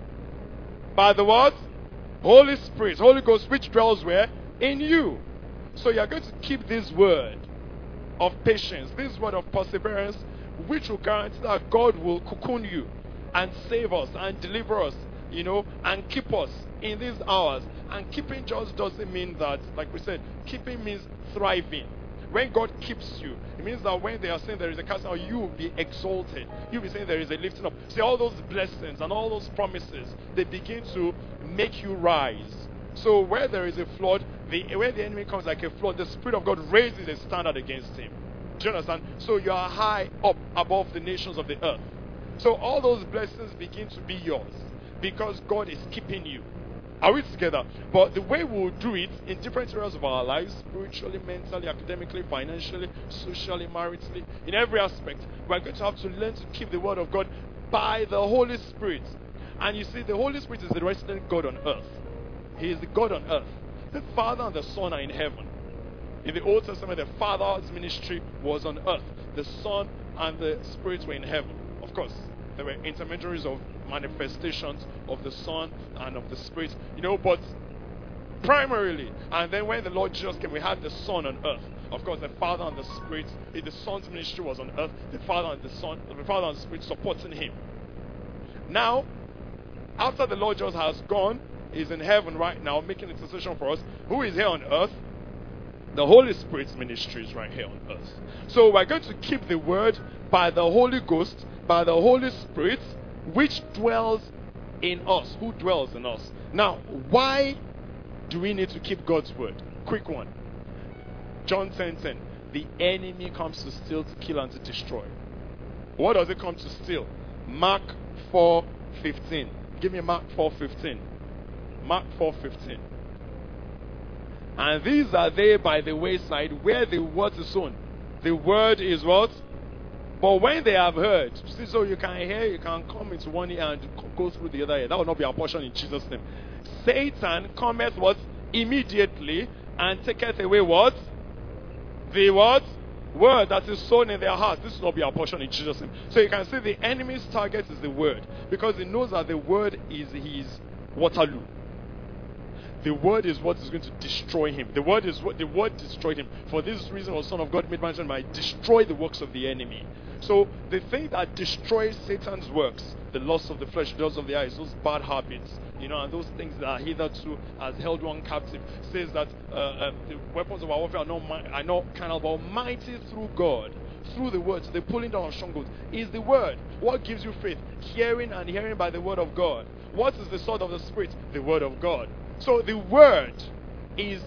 By the what? Holy Spirit, Holy Ghost, which dwells where? In you. So you are going to keep this word of patience, this word of perseverance, which will guarantee that God will cocoon you and save us and deliver us, you know, and keep us in these hours. And keeping just doesn't mean that, like we said, keeping means thriving. When God keeps you, it means that when they are saying there is a casting out, you will be exalted. You'll be saying there is a lifting up. See, all those blessings and all those promises, they begin to make you rise. So where there is a flood, the, where the enemy comes like a flood, the Spirit of God raises a standard against him. Do you understand? So you are high up above the nations of the earth. So all those blessings begin to be yours because God is keeping you. Are we together? But the way we will do it in different areas of our lives, spiritually, mentally, academically, financially, socially, maritally, in every aspect, we're going to have to learn to keep the word of God by the Holy Spirit. And you see, the Holy Spirit is the resident God on earth. He is the God on earth. The Father and the Son are in heaven. In the Old Testament, the Father's ministry was on earth. The Son and the Spirit were in heaven. Of course, there were intermediaries of manifestations of the Son and of the Spirit, you know, but primarily, and then when the Lord Jesus came, we had the Son on earth. Of course, the Father and the Spirit, the Son's ministry was on earth, the Father and the Son, the Father and the Spirit supporting him. Now, after the Lord Jesus has gone, he's in heaven right now, making intercession for us. Who is here on earth? The Holy Spirit's ministry is right here on earth. So we're going to keep the word by the Holy Ghost, by the Holy Spirit, which dwells in us. Who dwells in us? Now, why do we need to keep God's word? Quick one. John ten ten. The enemy comes to steal, to kill, and to destroy. What does it come to steal? Mark four fifteen. Give me Mark four fifteen. Mark four fifteen. And these are they by the wayside where the word is sown. The word is what? But when they have heard, see, so you can hear, you can come into one ear and go through the other ear. That will not be our portion in Jesus' name. Satan cometh what? Immediately and taketh away what? The what? Word that is sown in their hearts. This will not be our portion in Jesus' name. So you can see the enemy's target is the word, because he knows that the word is his Waterloo. The word is what is going to destroy him. The word is what the word destroyed him. For this reason was Son of God made manifest might destroy the works of the enemy. So the thing that destroys Satan's works, the lust of the flesh, the lust of the eyes, those bad habits, you know, and those things that are hitherto has held one captive, says that uh, uh, the weapons of our warfare are not, mi- are not carnal, but mighty through God, through the word. So the pulling down of strongholds is the word. What gives you faith? Hearing, and hearing by the word of God. What is the sword of the Spirit? The word of God. So the word is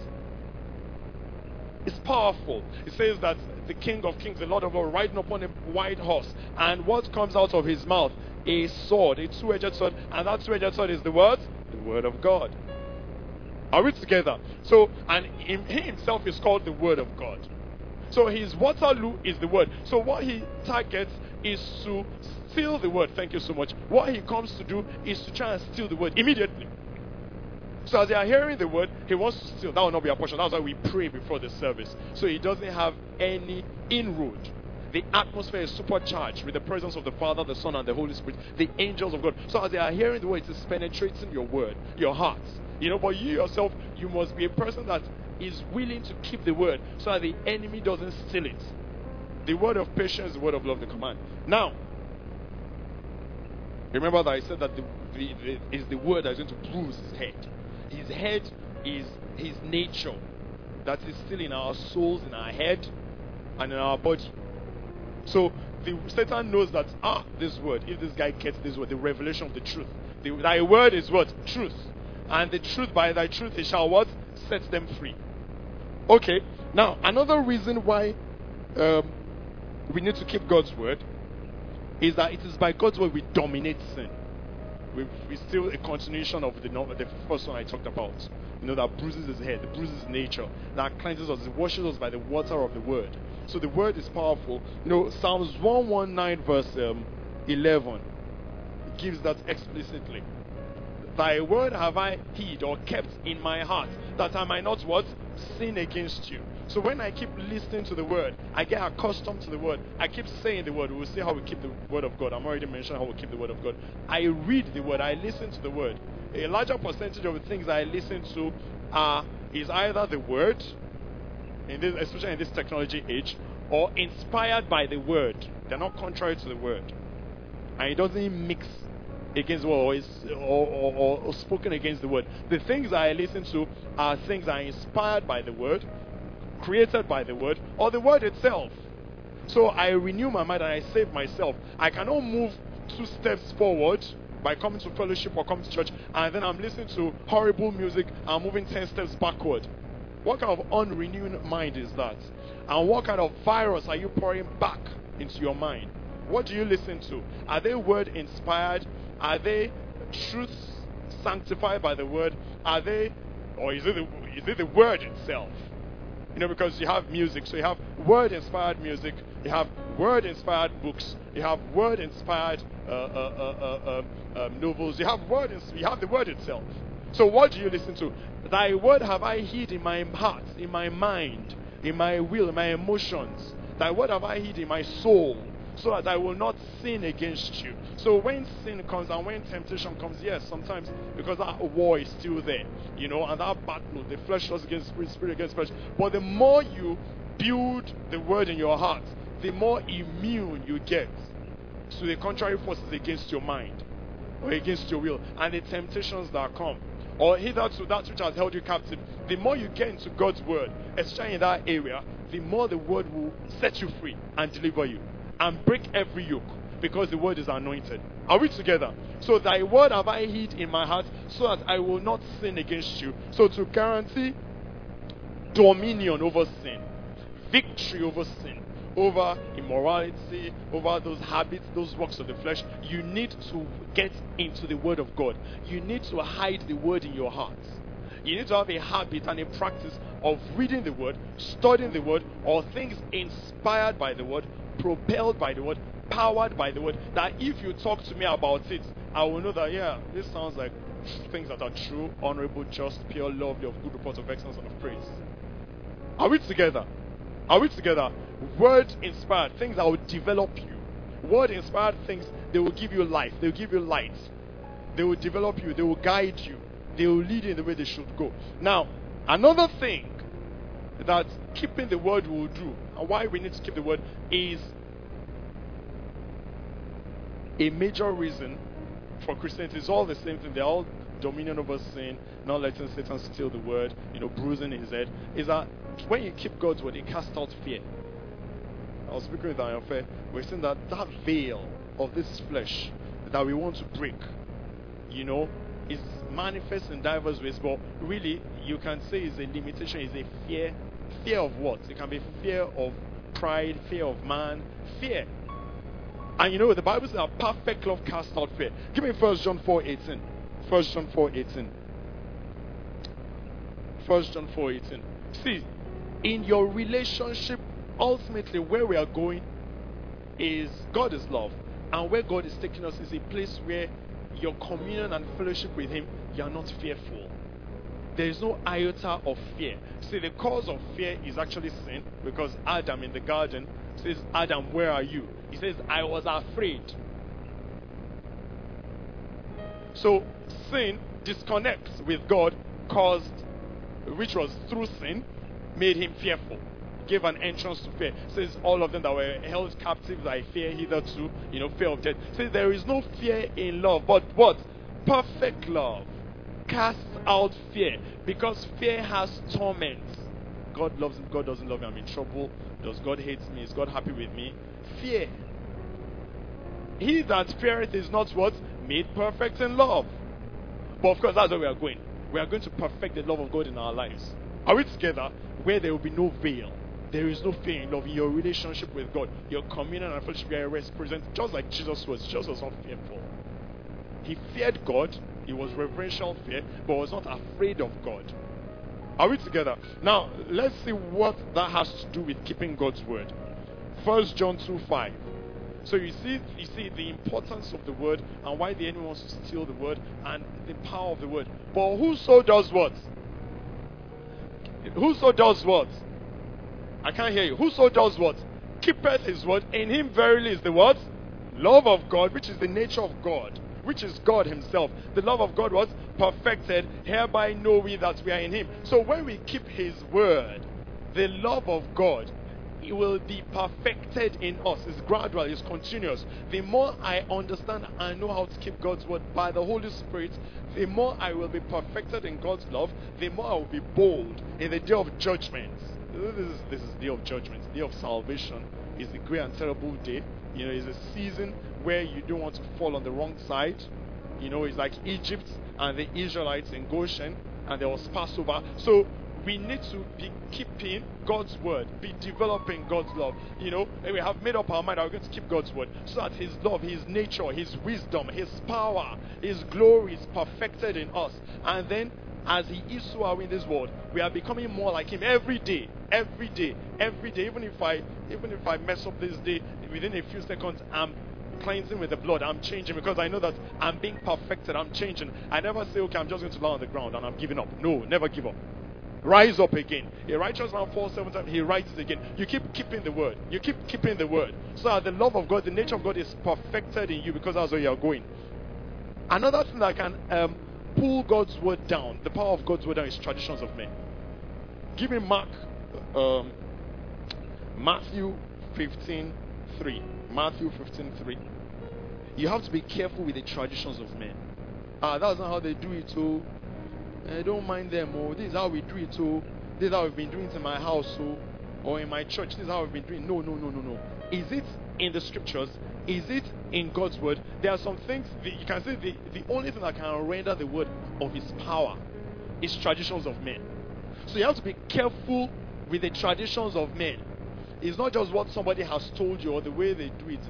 is powerful. It says that the King of Kings, the Lord of Lords, riding upon a white horse, and what comes out of his mouth? A sword, a two-edged sword, and that two-edged sword is the word, the word of God. Are we together? So, and he himself is called the word of God. So his Waterloo is the word. So what he targets is to steal the word. Thank you so much. What he comes to do is to try and steal the word immediately. So as they are hearing the word, he wants to steal. That will not be our portion. That's why we pray before the service. So he doesn't have any inroad. The atmosphere is supercharged with the presence of the Father, the Son, and the Holy Spirit, the angels of God. So as they are hearing the word, it is penetrating your word, your heart. You know, but you yourself, you must be a person that is willing to keep the word so that the enemy doesn't steal it. The word of patience, the word of love, the command. Now, remember that I said that the, the, the, is the word that is going to bruise his head. His head is his nature. that is still in our souls, in our head, and in our body. So the Satan knows that, ah, this word, if this guy gets this word, the revelation of the truth. The, thy word is what? Truth. And the truth, by thy truth, it shall what? Set them free. Okay. Now, another reason why um, we need to keep God's word is that it is by God's word we dominate sin. We, we still a continuation of the, the first one I talked about. You know, that bruises his head, that bruises nature, that cleanses us, it washes us by the water of the word. So the word is powerful. You know, Psalms one nineteen verse um, eleven gives that explicitly. Thy word have I hid or kept in my heart, that I might not what? Sin against you. So when I keep listening to the word, I get accustomed to the word. I keep saying the word. We'll see how we keep the word of God. I'm already mentioning how we keep the word of God. I read the word. I listen to the word. A larger percentage of the things I listen to are is either the word, in this, especially in this technology age, or inspired by the word. They're not contrary to the word. And it doesn't mix against the word or, is, or, or, or, or spoken against the word. The things I listen to are things that are inspired by the word, created by the word, or the word itself. So I renew my mind and I save myself. I cannot move two steps forward by coming to fellowship or coming to church, and then I'm listening to horrible music and I'm moving ten steps backward. What kind of unrenewed mind is that? And what kind of virus are you pouring back into your mind? What do you listen to? Are they word inspired? Are they truths sanctified by the word? Are they, or is it the, is it the word itself? You know, because you have music, so you have word-inspired music, you have word-inspired books, you have word-inspired uh, uh, uh, uh, um, novels, you have word, you have the word itself. So what do you listen to? Thy word have I hid in my heart, in my mind, in my will, in my emotions. Thy word have I hid in my soul, so that I will not sin against you. So when sin comes and when temptation comes, yes, sometimes because that war is still there, you know, and that battle, the flesh was against spirit, spirit against flesh. But the more you build the word in your heart, the more immune you get to the contrary forces against your mind or against your will and the temptations that come, or hitherto that which has held you captive. The more you get into God's word, especially in that area, the more the word will set you free and deliver you and break every yoke, because the word is anointed. Are we together? So thy word have I hid in my heart, so that I will not sin against you. So to guarantee dominion over sin, victory over sin, over immorality, over those habits, those works of the flesh, you need to get into the word of God. You need to hide the word in your heart. You need to have a habit and a practice of reading the word, studying the word, or things inspired by the word, propelled by the word, powered by the word, that if you talk to me about it, I will know that, yeah, this sounds like things that are true, honorable, just, pure, lovely, of good report, of excellence, and of praise. Are we together? Are we together? Word inspired things that will develop you. Word inspired things, they will give you life, they will give you light, they will develop you, they will guide you, they will lead you in the way they should go. Now, another thing that keeping the word will do, and why we need to keep the word, is a major reason for Christianity. It's all the same thing. They're all dominion over sin, not letting Satan steal the word, you know, bruising his head. Is that when you keep God's word, it casts out fear. I was speaking with Diane Fair. We're saying that that veil of this flesh that we want to break, you know, is manifest in diverse ways, but really you can say is a limitation, is a fear. Fear of what? It can be fear of pride, fear of man, fear. And you know, the Bible says that perfect love casts out fear. Give me First John four eighteen. First John four eighteen. First John four eighteen. See, in your relationship, ultimately where we are going is God is love. And where God is taking us is a place where your communion and fellowship with Him, you are not fearful. There is no iota of fear. See, the cause of fear is actually sin, because Adam in the garden says, Adam, where are you? He says, I was afraid. So sin disconnects with God, caused, which was through sin, made him fearful, gave an entrance to fear. Says all of them that were held captive, I fear hitherto, you know, fear of death. Says there is no fear in love, but what? Perfect love casts out fear, because fear has torment. God loves me, God doesn't love me, I'm in trouble. Does God hate me? Is God happy with me? Fear. He that feareth is not what? Made perfect in love. But of course, that's where we are going. We are going to perfect the love of God in our lives. Are we together? Where there will be no veil. There is no fear in love in your relationship with God. Your communion and fellowship are represent just like Jesus was. Jesus was not fearful. He feared God. He was reverential fear, but was not afraid of God. Are we together? Now, let's see what that has to do with keeping God's word. First John two five. So you see, you see the importance of the word and why the enemy wants to steal the word and the power of the word. But whoso does what? Whoso does what? I can't hear you. Whoso does what? Keepeth his word. In him verily is the what? Love of God, which is the nature of God, which is God himself. The love of God was perfected. Hereby know we that we are in him. So when we keep his word, the love of God, it will be perfected in us. It's gradual, it's continuous. The more I understand and know how to keep God's word by the Holy Spirit, the more I will be perfected in God's love, the more I will be bold in the day of judgment. This is, this is the day of judgment, the day of salvation. Is a great and terrible day. You know, it's a season where you don't want to fall on the wrong side. You know, it's like Egypt and the Israelites in Goshen, and there was Passover. So we need to be keeping God's word, be developing God's love. You know, and we have made up our mind that we're going to keep God's word so that his love, his nature, his wisdom, his power, his glory is perfected in us. And then as he is so are we in this world, we are becoming more like him every day, every day, every day. Even if I even if I mess up this day, within a few seconds I'm cleansing with the blood. I'm changing because I know that I'm being perfected. I'm changing. I never say, okay, I'm just going to lie on the ground and I'm giving up. No, never give up. Rise up again. A righteous man falls seven times, he rises again. You keep keeping the word. You keep keeping the word. So that the love of God, the nature of God is perfected in you because that's where you are going. Another thing that can um, pull God's word down, the power of God's word down, is traditions of men. Give me Mark, um, Matthew fifteen three. Matthew fifteen three. You have to be careful with the traditions of men. Ah, that's not how they do it, so I don't mind them. Oh, this is how we do it, so this is how we've been doing it in my house, so or in my church, this is how we've been doing. No, no, no, no, no. Is it in the scriptures? Is it in God's word? There are some things that you can say the, the only thing that can render the word of his power is traditions of men. So you have to be careful with the traditions of men. It's not just what somebody has told you or the way they do it.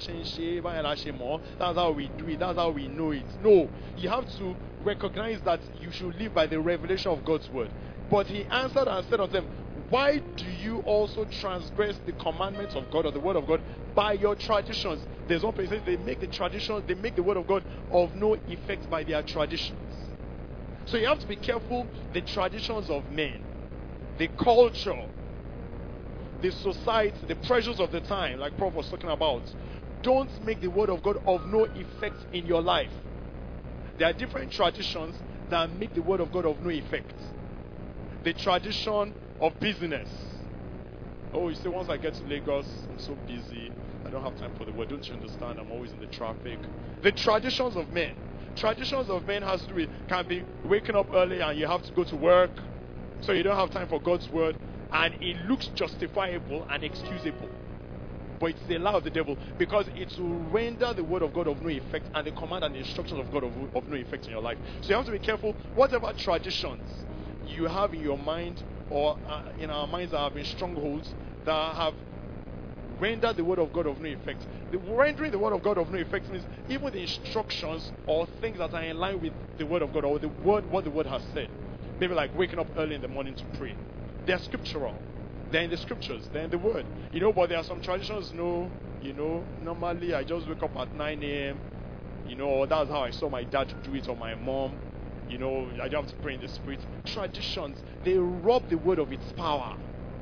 That's how we do it. That's how we know it. No. You have to recognize that you should live by the revelation of God's word. But he answered and said unto them, why do you also transgress the commandments of God or the word of God by your traditions? There's one place that says they make the traditions, they make the word of God of no effect by their traditions. So you have to be careful the traditions of men, the culture, the society, the pressures of the time, like Prof was talking about. Don't make the word of God of no effect in your life. There are different traditions that make the word of God of no effect. The tradition of business. Oh, you say, once I get to Lagos, I'm so busy, I don't have time for the word. Don't you understand? I'm always in the traffic. The traditions of men. Traditions of men has to do with, can be waking up early and you have to go to work, so you don't have time for God's word, and it looks justifiable and excusable. But it's the lie of the devil, because it will render the word of God of no effect and the command and the instructions of God of, of no effect in your life. So you have to be careful. Whatever traditions you have in your mind or uh, in our minds that have been strongholds that have rendered the word of God of no effect. The rendering the word of God of no effect means even the instructions or things that are in line with the word of God or the word, what the word has said. Maybe like waking up early in the morning to pray. They're scriptural. They're in the scriptures. They're in the word. You know, but there are some traditions, no, you know, normally I just wake up at nine a.m., you know, or that's how I saw my dad do it or my mom. You know, I don't have to pray in the spirit. Traditions, they rob the word of its power.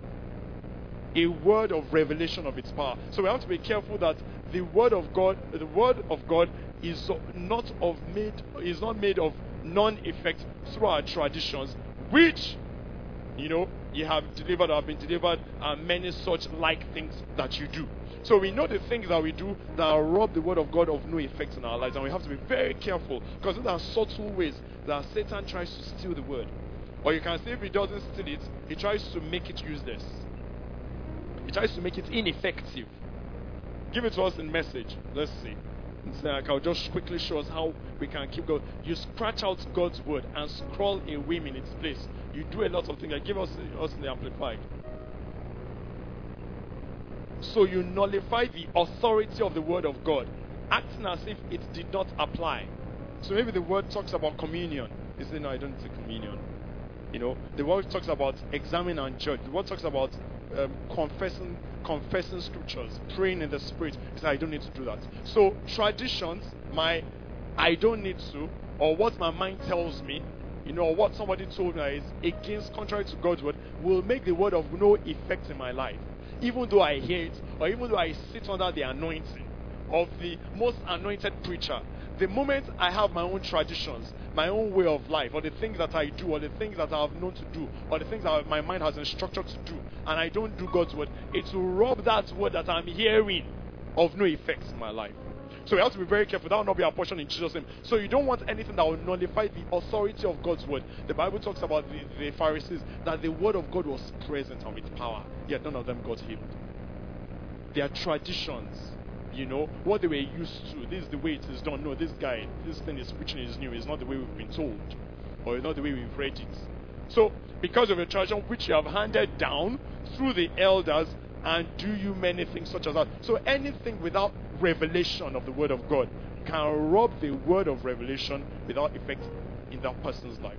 A word of revelation of its power. So we have to be careful that the word of God, the word of God is not of made, is not made of non-effect through our traditions, which, you know, you have delivered or have been delivered, and many such like things that you do. So we know the things that we do that rob the word of God of no effect in our lives, and we have to be very careful, because these are subtle ways that Satan tries to steal the word. Or you can say if he doesn't steal it, he tries to make it useless. He tries to make it ineffective. Give it to us in message. Let's see. It's like I'll just quickly show us how we can keep going. You scratch out God's word and scroll a whim in its place. You do a lot of things. Like give us, us in the Amplified. So you nullify the authority of the word of God, acting as if it did not apply. So maybe the word talks about communion. You say, no, I don't take communion. You know, the word talks about examine and judge. The word talks about um, confessing, confessing scriptures, praying in the spirit. You say, I don't need to do that. So traditions, my, I don't need to, or what my mind tells me, you know, or what somebody told me is against, contrary to God's word, will make the word of no effect in my life. Even though I hear it, or even though I sit under the anointing of the most anointed preacher, the moment I have my own traditions, my own way of life, or the things that I do, or the things that I have known to do, or the things that my mind has instructed to do, and I don't do God's word, it will rob that word that I'm hearing of no effect in my life. So we have to be very careful. That will not be our portion in Jesus' name. So you don't want anything that will nullify the authority of God's word. The Bible talks about the, the Pharisees, that the word of God was present and with power, yet none of them got healed. Their traditions, you know, what they were used to, this is the way it is done. No, this guy, this thing is preaching is new. It's not the way we've been told, or it's not the way we've read it. So, because of a tradition which you have handed down through the elders, and do you many things such as that. So anything without revelation of the word of God can rob the word of revelation without effect in that person's life.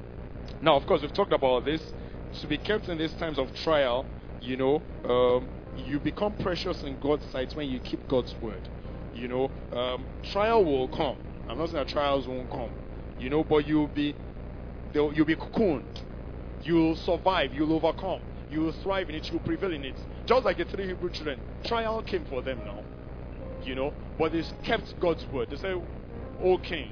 Now, of course, we've talked about this. To be kept in these times of trial, you know, um, you become precious in God's sight when you keep God's word. You know, um, trial will come. I'm not saying that trials won't come, you know, but you'll be, you'll be cocooned. You'll survive. You'll overcome. You will thrive in it. You will prevail in it. Just like the three Hebrew children, trial came for them now, you know, but they kept God's word. They said, "O King,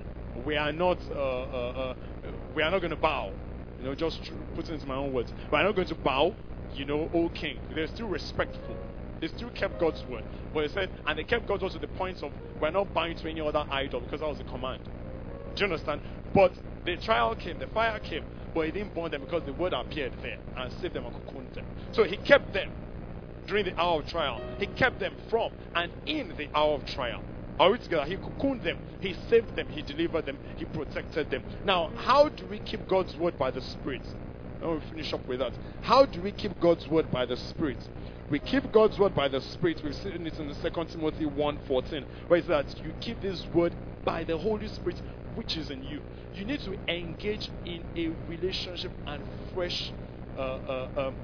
we are not, uh, uh, uh, we are not going to bow." You know, just put it into my own words. We are not going to bow. You know, O King. They're still respectful. They still kept God's word. But they said, and they kept God's word to the point of we're not bowing to any other idol because that was the command. Do you understand? But the trial came, the fire came, but it didn't burn them because the word appeared there and saved them and cocooned them. So he kept them during the hour of trial. He kept them from and in the hour of trial. Are we together? He cocooned them. He saved them. He delivered them. He protected them. Now, how do we keep God's word by the Spirit? Now we finish up with that. How do we keep God's word by the Spirit? We keep God's word by the Spirit. We've seen it in the Second Timothy one fourteen, where it says that you keep this word by the Holy Spirit which is in you. You need to engage in a relationship and fresh uh, uh, um,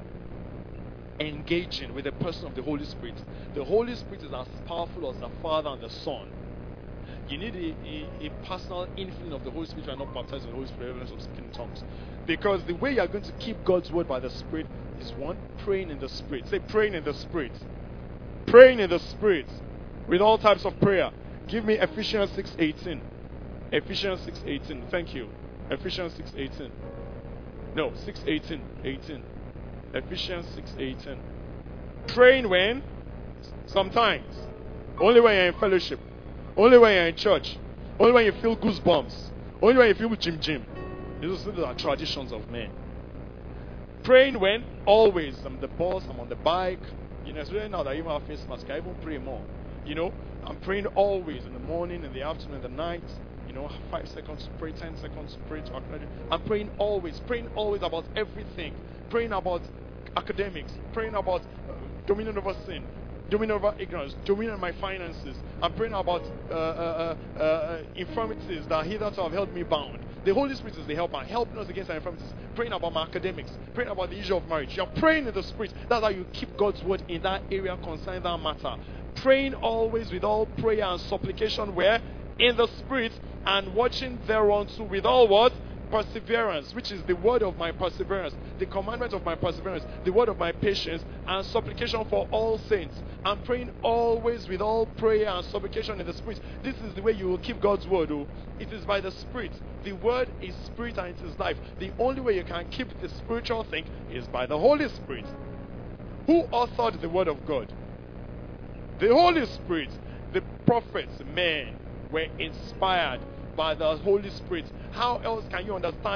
engaging with the person of the Holy Spirit. The Holy Spirit is as powerful as the Father and the Son. You need a, a, a personal infilling of the Holy Spirit. You are not baptized in the Holy Spirit, evidence of speaking in tongues. Because the way you are going to keep God's word by the Spirit is one, praying in the Spirit. Say, praying in the Spirit. Praying in the Spirit with all types of prayer. Give me Ephesians six eighteen. Ephesians six eighteen. Thank you. Ephesians six eighteen. No, six eighteen. eighteen. Ephesians six eighteen. Praying when? Sometimes. Only when you're in fellowship. Only when you're in church. Only when you feel goosebumps. Only when you feel Jim Jim. These are traditions of men. Praying when? Always. I'm the boss. I'm on the bike. You know, especially now that I even have face mask, I even pray more. You know, I'm praying always in the morning, in the afternoon, in the night. You know, five seconds to pray, ten seconds to pray to acknowledge. I'm praying always. Praying always about everything. Praying about academics. Praying about uh, dominion over sin. Dominion over ignorance, dominion over my finances. I'm praying about uh, uh, uh, uh, infirmities that hitherto have held me bound. The Holy Spirit is the helper, helping us against our infirmities. Praying about my academics, praying about the issue of marriage. You're praying in the Spirit. That's how you keep God's word in that area concerning that matter. Praying always with all prayer and supplication, where? In the Spirit, and watching thereunto with all what? Perseverance, which is the word of my perseverance, the commandment of my perseverance, the word of my patience, and supplication for all saints. I'm praying always with all prayer and supplication in the Spirit. This is the way you will keep God's word. Oh, it is by the Spirit. The word is Spirit and it is life. The only way you can keep the spiritual thing is by the Holy Spirit. Who authored the word of God? The Holy Spirit. The prophets, men, were inspired by the Holy Spirit. How else can you understand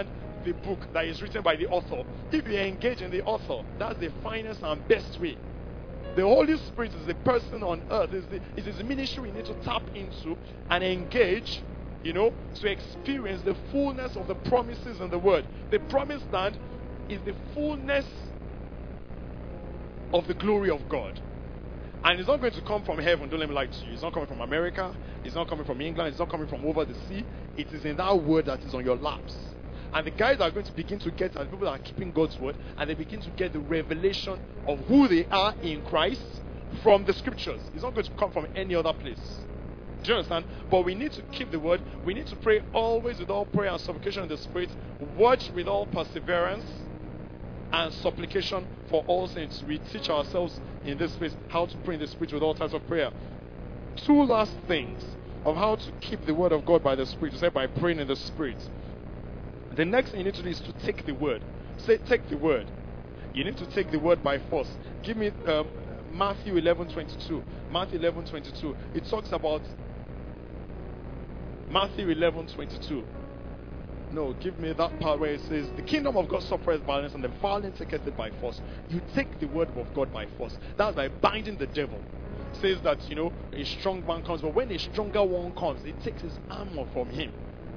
the book that is written by the author. If you engage in the author, that's the finest and best way. The Holy Spirit is the person on earth. It's the, it is the ministry we need to tap into and engage, you know, to experience the fullness of the promises in the Word. The promised land is the fullness of the glory of God. And it's not going to come from heaven, don't let me lie to you. It's not coming from America. It's not coming from England. It's not coming from over the sea. It is in that word that is on your laps. And the guys are going to begin to get, and people that are keeping God's word, and they begin to get the revelation of who they are in Christ from the scriptures. It's not going to come from any other place. Do you understand? But we need to keep the word. We need to pray always with all prayer and supplication in the Spirit. Watch with all perseverance and supplication for all saints. We teach ourselves in this place how to pray in the Spirit with all types of prayer. Two last things of how to keep the word of God by the Spirit. You say by praying in the Spirit. The next thing you need to do is to take the word. Say, take the word. You need to take the word by force. Give me um, Matthew eleven twenty-two. Matthew eleven twenty-two. It talks about Matthew eleven twenty-two. No, give me that part where it says, the kingdom of God suffereth violence, and the violent taketh it by force. You take the word of God by force. That's by binding the devil. It says that, you know, a strong man comes, but when a stronger one comes, it takes his armor from him.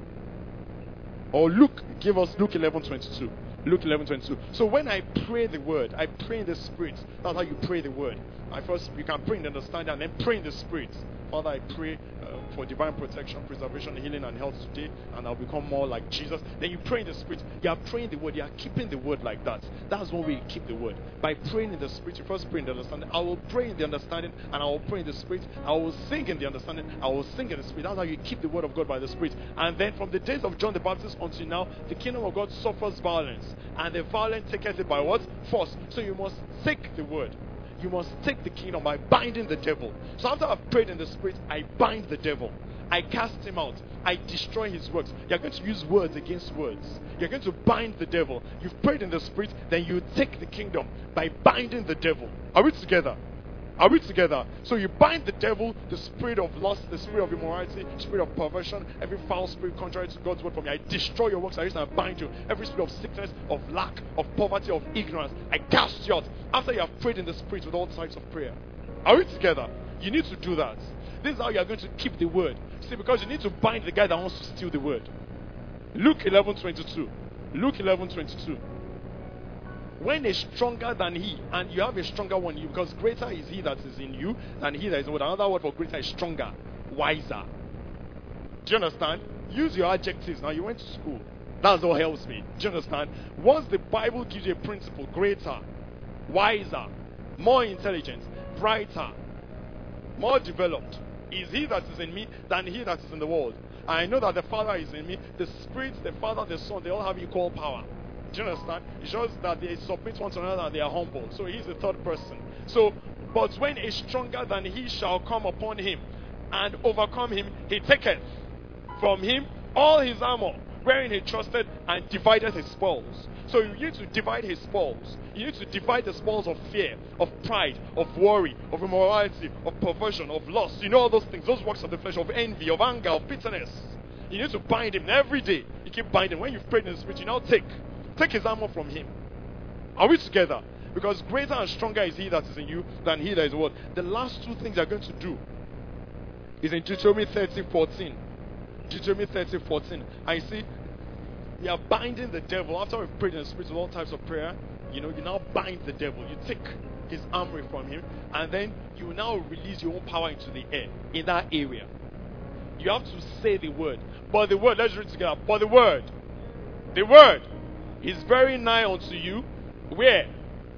Or Luke, give us Luke eleven twenty-two. Luke eleven twenty-two. So when I pray the word, I pray in the Spirit. That's how you pray the word. I first, you can pray in the understanding and then pray in the Spirit. Father, I pray uh, for divine protection, preservation, healing, and health today, and I'll become more like Jesus. Then you pray in the Spirit. You are praying the word. You are keeping the word like that. That's one way you keep the word. By praying in the Spirit, you first pray in the understanding. I will pray in the understanding, and I will pray in the Spirit. I will sing in the understanding. I will sing in the Spirit. That's how you keep the word of God by the Spirit. And then from the days of John the Baptist until now, the kingdom of God suffers violence, and the violent taketh it by what? Force. So you must take the word. You must take the kingdom by binding the devil. So after I've prayed in the Spirit, I bind the devil. I cast him out. I destroy his works. You're going to use words against words. You're going to bind the devil. You've prayed in the Spirit, then you take the kingdom by binding the devil. Are we together? Are we together? So you bind the devil, the spirit of lust, the spirit of immorality, spirit of perversion, every foul spirit contrary to God's word from me. I destroy your works. I I bind you. Every spirit of sickness, of lack, of poverty, of ignorance, I cast you out. After you have prayed in the Spirit with all types of prayer. Are we together? You need to do that. This is how you are going to keep the word. See, because you need to bind the guy that wants to steal the word. Luke eleven twenty-two. Luke eleven twenty-two. When is stronger than he, and you have a stronger one in you, because greater is he that is in you than he that is in the world. Another word for greater is stronger, wiser. Do you understand? Use your adjectives. Now you went to school. That's what helps me. Do you understand? Once the Bible gives you a principle, greater, wiser, more intelligent, brighter, more developed, is he that is in me than he that is in the world. And I know that the Father is in me. The Spirit, the Father, the Son, they all have equal power. Do you understand? It's just that they submit one to another and they are humble. So he's the third person. So, but when a stronger than he shall come upon him and overcome him, he taketh from him all his armor, wherein he trusted, and divided his spoils. So you need to divide his spoils. You need to divide the spoils of fear, of pride, of worry, of immorality, of perversion, of lust. You know all those things, those works of the flesh, of envy, of anger, of bitterness. You need to bind him every day. You keep binding. When you've prayed in the Spirit, you now take. Take his armor from him. Are we together? Because greater and stronger is he that is in you than he that is in the world. The last two things you are going to do is in Deuteronomy thirty fourteen. Deuteronomy thirty fourteen. I see you are binding the devil. After we've prayed in the Spirit with all types of prayer, you know, you now bind the devil. You take his armory from him, and then you now release your own power into the air in that area. You have to say the word. But the word, let's read together. But the word, the word is very nigh unto you. Where?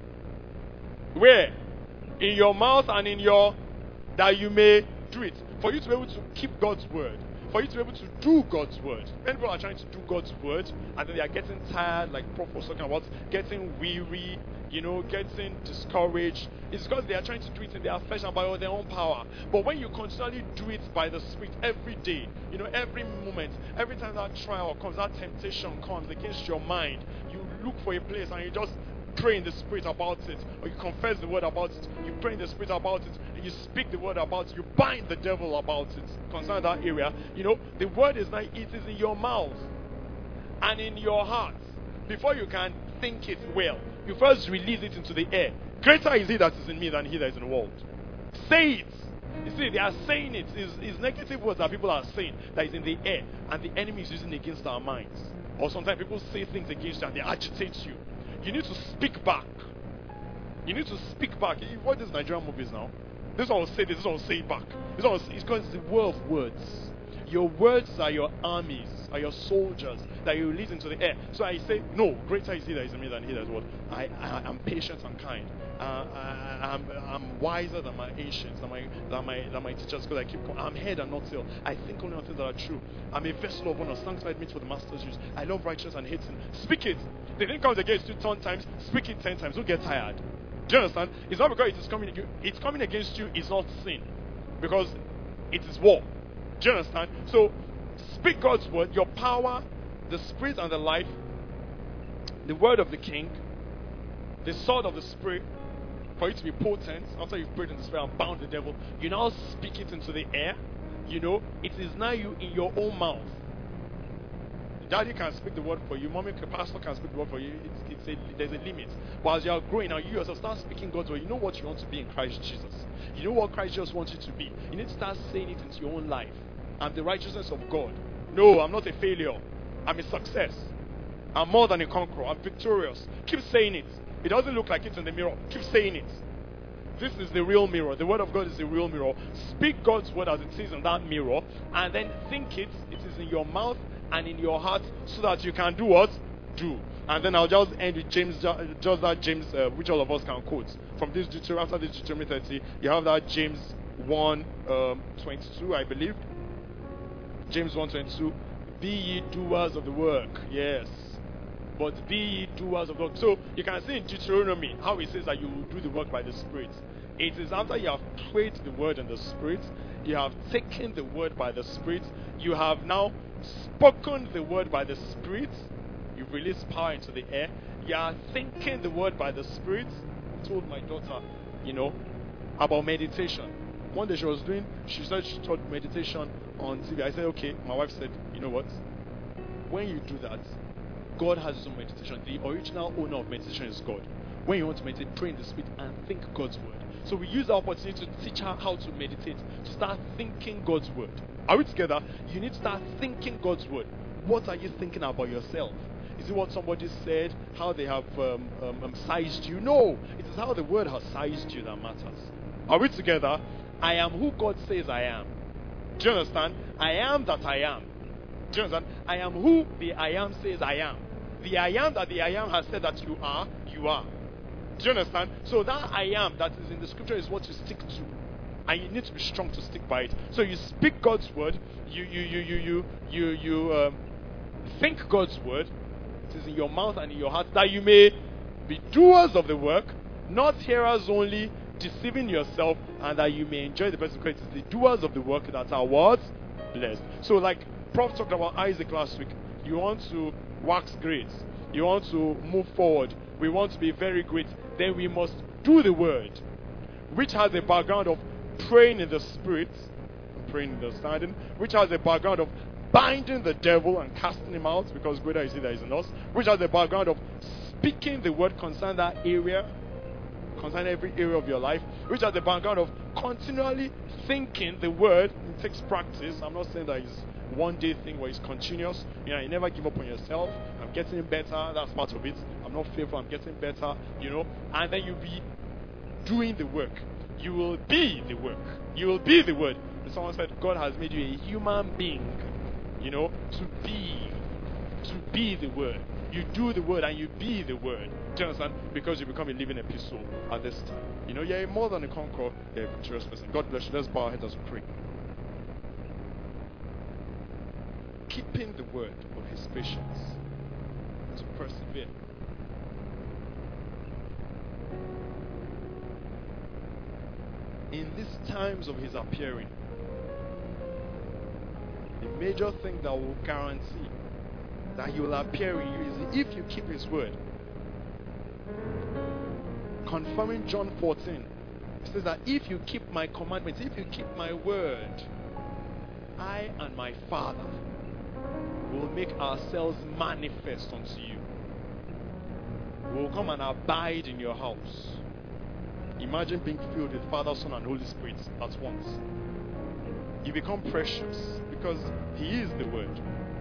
Where? In your mouth and in your, that you may do it. For you to be able to keep God's word. For you to be able to do God's word. Many people are trying to do God's word, and then they are getting tired, like Prof was talking about, getting weary, you know, getting discouraged. It's because they are trying to do it in their flesh and by their own power. But when you continually do it by the Spirit every day, you know, every moment, every time that trial comes, that temptation comes against your mind, you look for a place and you just pray in the Spirit about it, or you confess the word about it, you pray in the Spirit about it, and you speak the word about it, you bind the devil about it concerning that area. You know, the word is not, it is in your mouth and in your heart. before you can think it well, you first release it into the air. Greater is he that is in me than he that is in the world. Say it. You see, they are saying it. It's, it's negative words that people are saying that is in the air, and the enemy is using against our minds. Or sometimes people say things against you and they agitate you. You need to speak back. You need to speak back. You watch these Nigerian movies now. This one will say this, this one will say it back. This one will say, it's because it's the war of words. Your words are your armies, are your soldiers that you release into the air. So I say, no, greater is he that is in me than he that is what. I, I am patient and kind. Uh, I, I'm, I'm wiser than my ancients, than my, than my, than my teachers, because I keep. I'm head and not tail. I think only on things that are true. I'm a vessel of honor, sanctified meat for the master's use. I love righteousness and hate sin. Speak it. The thing comes against you ten times. Speak it ten times. Don't get tired. Do you understand? It's not because it is coming. It's coming against you. It's not sin, because it is war. Do you understand? So, speak God's word, your power, the spirit and the life, the word of the king, the sword of the spirit, for it to be potent. After you've prayed in the spirit and bound the devil, you now speak it into the air. You know, it is now you in your own mouth. Daddy can speak the word for you. Mommy, the pastor can speak the word for you. It's, it's a, there's a limit. But as you are growing, now you yourself start speaking God's word. You know what you want to be in Christ Jesus. You know what Christ Jesus wants you to be. You need to start saying it into your own life. I'm the righteousness of God. No, I'm not a failure. I'm a success. I'm more than a conqueror. I'm victorious. Keep saying it. It doesn't look like it in the mirror. Keep saying it. This is the real mirror. The word of God is the real mirror. Speak God's word as it is in that mirror, and then think it. It is in your mouth and in your heart, so that you can do what? Do. And then I'll just end with James, just that James, uh, which all of us can quote. From this Deuteronomy, after this Deuteronomy thirty, you have that James one twenty-two, I believe. James one twenty-two. Be ye doers of the work. Yes. But be ye doers of the work. So you can see in Deuteronomy how it says that you will do the work by the Spirit. It is after you have prayed the word in the Spirit, you have taken the word by the Spirit, you have now spoken the word by the Spirit, you've released power into the air, you are thinking the word by the Spirit. I told my daughter, you know, about meditation. One day she was doing, she said she taught meditation on T V. I said, okay. My wife said, you know what? When you do that, God has his own meditation. The original owner of meditation is God. When you want to meditate, pray in the Spirit and think God's word. So we use the opportunity to teach her how to meditate, to start thinking God's word. Are we together? You need to start thinking God's word. What are you thinking about yourself? Is it what somebody said, how they have um, um, um, sized you? No. It is how the word has sized you that matters. Are we together? I am who God says I am. Do you understand? I am that I am. Do you understand? I am who the I am says I am. The I am that the I am has said that you are, you are. Do you understand? So that I am that is in the scripture is what you stick to. And you need to be strong to stick by it. So you speak God's word, you you you you you you, you um, think God's word. It is in your mouth and in your heart, that you may be doers of the work, not hearers only, deceiving yourself, and that you may enjoy the best of it. It's the doers of the work that are what? Blessed. So like Prof talked about Isaac last week. You want to wax great. You want to move forward. We want to be very great. Then we must do the word, which has a background of praying in the Spirit, praying in the understanding, which has a background of binding the devil and casting him out, because greater is he that is in us, which has a background of speaking the word concerning that area, concerning every area of your life, which has the background of continually thinking the word. It takes practice. I'm not saying that it's one day thing where it's continuous. You know, you never give up on yourself. I'm getting better. That's part of it. I'm not fearful. I'm getting better. You know, and then you'll be doing the work. You will be the work. You will be the word. And someone said God has made you a human being. You know, to be, to be the word. You do the word and you be the word. Do you understand? Because you become a living epistle at this time. You know, you're more than a conqueror, you're a victorious person. God bless you. Let's bow our heads as we pray. Keeping the word of his patience, to persevere. In these times of his appearing, the major thing that will guarantee that he will appear in you is if you keep his word. Confirming John fourteen, it says that if you keep my commandments, if you keep my word, I and my Father will make ourselves manifest unto you. will come and abide in your house. Imagine being filled with Father, Son, and Holy Spirit at once. You become precious because He is the Word.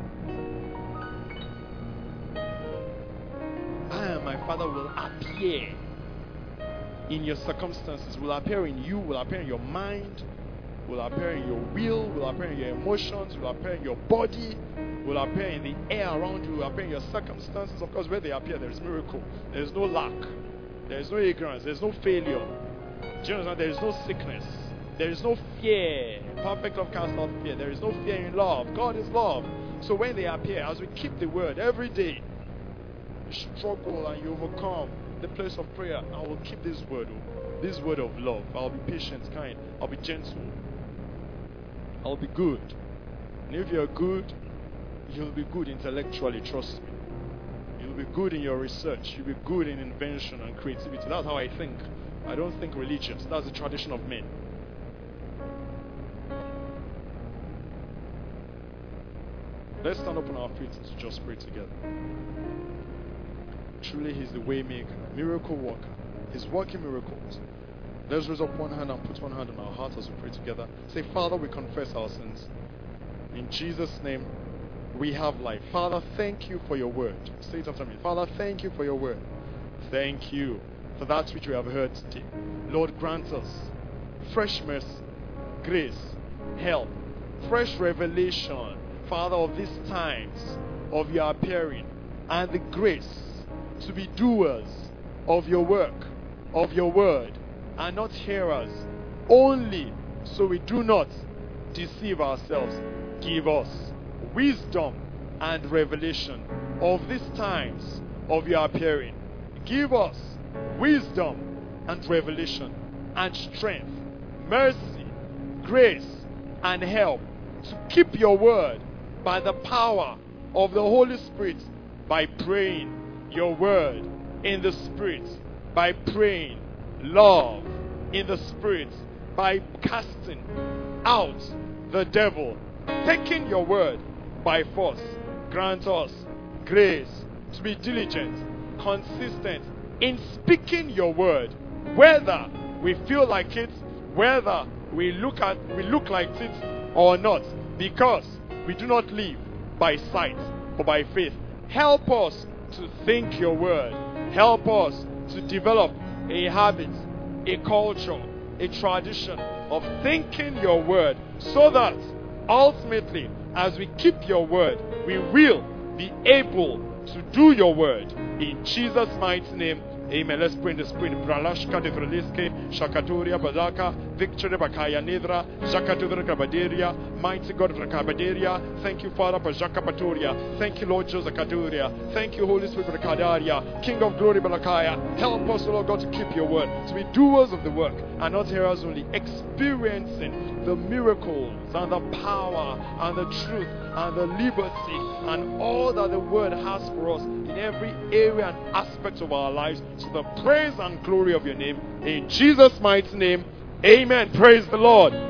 I and my Father will appear in your circumstances, will appear in you, will appear in your mind, will appear in your will, will appear in your emotions, will appear in your body, will appear in the air around you, will appear in your circumstances. Of course, where they appear, there is miracle. There is no lack. There is no ignorance. There is no failure. Do you understand? There is no sickness. There is no fear. Perfect love casts out fear. There is no fear in love. God is love. So when they appear, as we keep the word every day, you struggle and you overcome the place of prayer. I will keep this word, this word of love. I'll be patient, kind. I'll be gentle. I'll be good. And if you're good, you'll be good intellectually, trust me. You'll be good in your research. You'll be good in invention and creativity. That's how I think. I don't think religious. That's the tradition of men. Let's stand up on our feet and just pray together. Truly, He's the way maker, miracle worker. He's working miracles. Let's raise up one hand and put one hand on our heart as we pray together. Say, Father, we confess our sins. In Jesus' name, we have life. Father, thank you for your word. Say it after me. Father, thank you for your word. Thank you for that which we have heard today. Lord, grant us fresh mercy, grace, help, fresh revelation, Father, of these times of your appearing, and the grace to be doers of your work, of your word, and not hearers only, so we do not deceive ourselves. Give us wisdom and revelation of these times of your appearing. Give us wisdom and revelation and strength, mercy, grace, and help to keep your word by the power of the Holy Spirit, by praying your word in the Spirit, by praying love in the Spirit, by casting out the devil, taking your word by force. Grant us grace to be diligent, consistent in speaking your word, whether we feel like it, whether we look at we look like it or not, because we do not live by sight but by faith. Help us to think your word. Help us to develop a habit, a culture, a tradition of thinking your word, so that ultimately, as we keep your word, we will be able to do your word. In Jesus' mighty name, amen. Let's pray in the spirit. Bralashka de Vreliske, Shakaturia Badaka, Victory Bakaya Nidra, Shakaturia Kabaderia, Mighty God of Kabaderia. Thank you, Father, for Jakapaturia. Thank you, Lord Jesus Katuria. Thank you, Holy Spirit, for Kadaria. King of glory, Balakaya. Help us, Lord God, to keep your word, to be doers of the work and not hearers only, experiencing the miracles and the power and the truth and the liberty and all that the word has for us in every area and aspect of our lives, to the praise and glory of your name. In Jesus' mighty name, amen. Praise the Lord.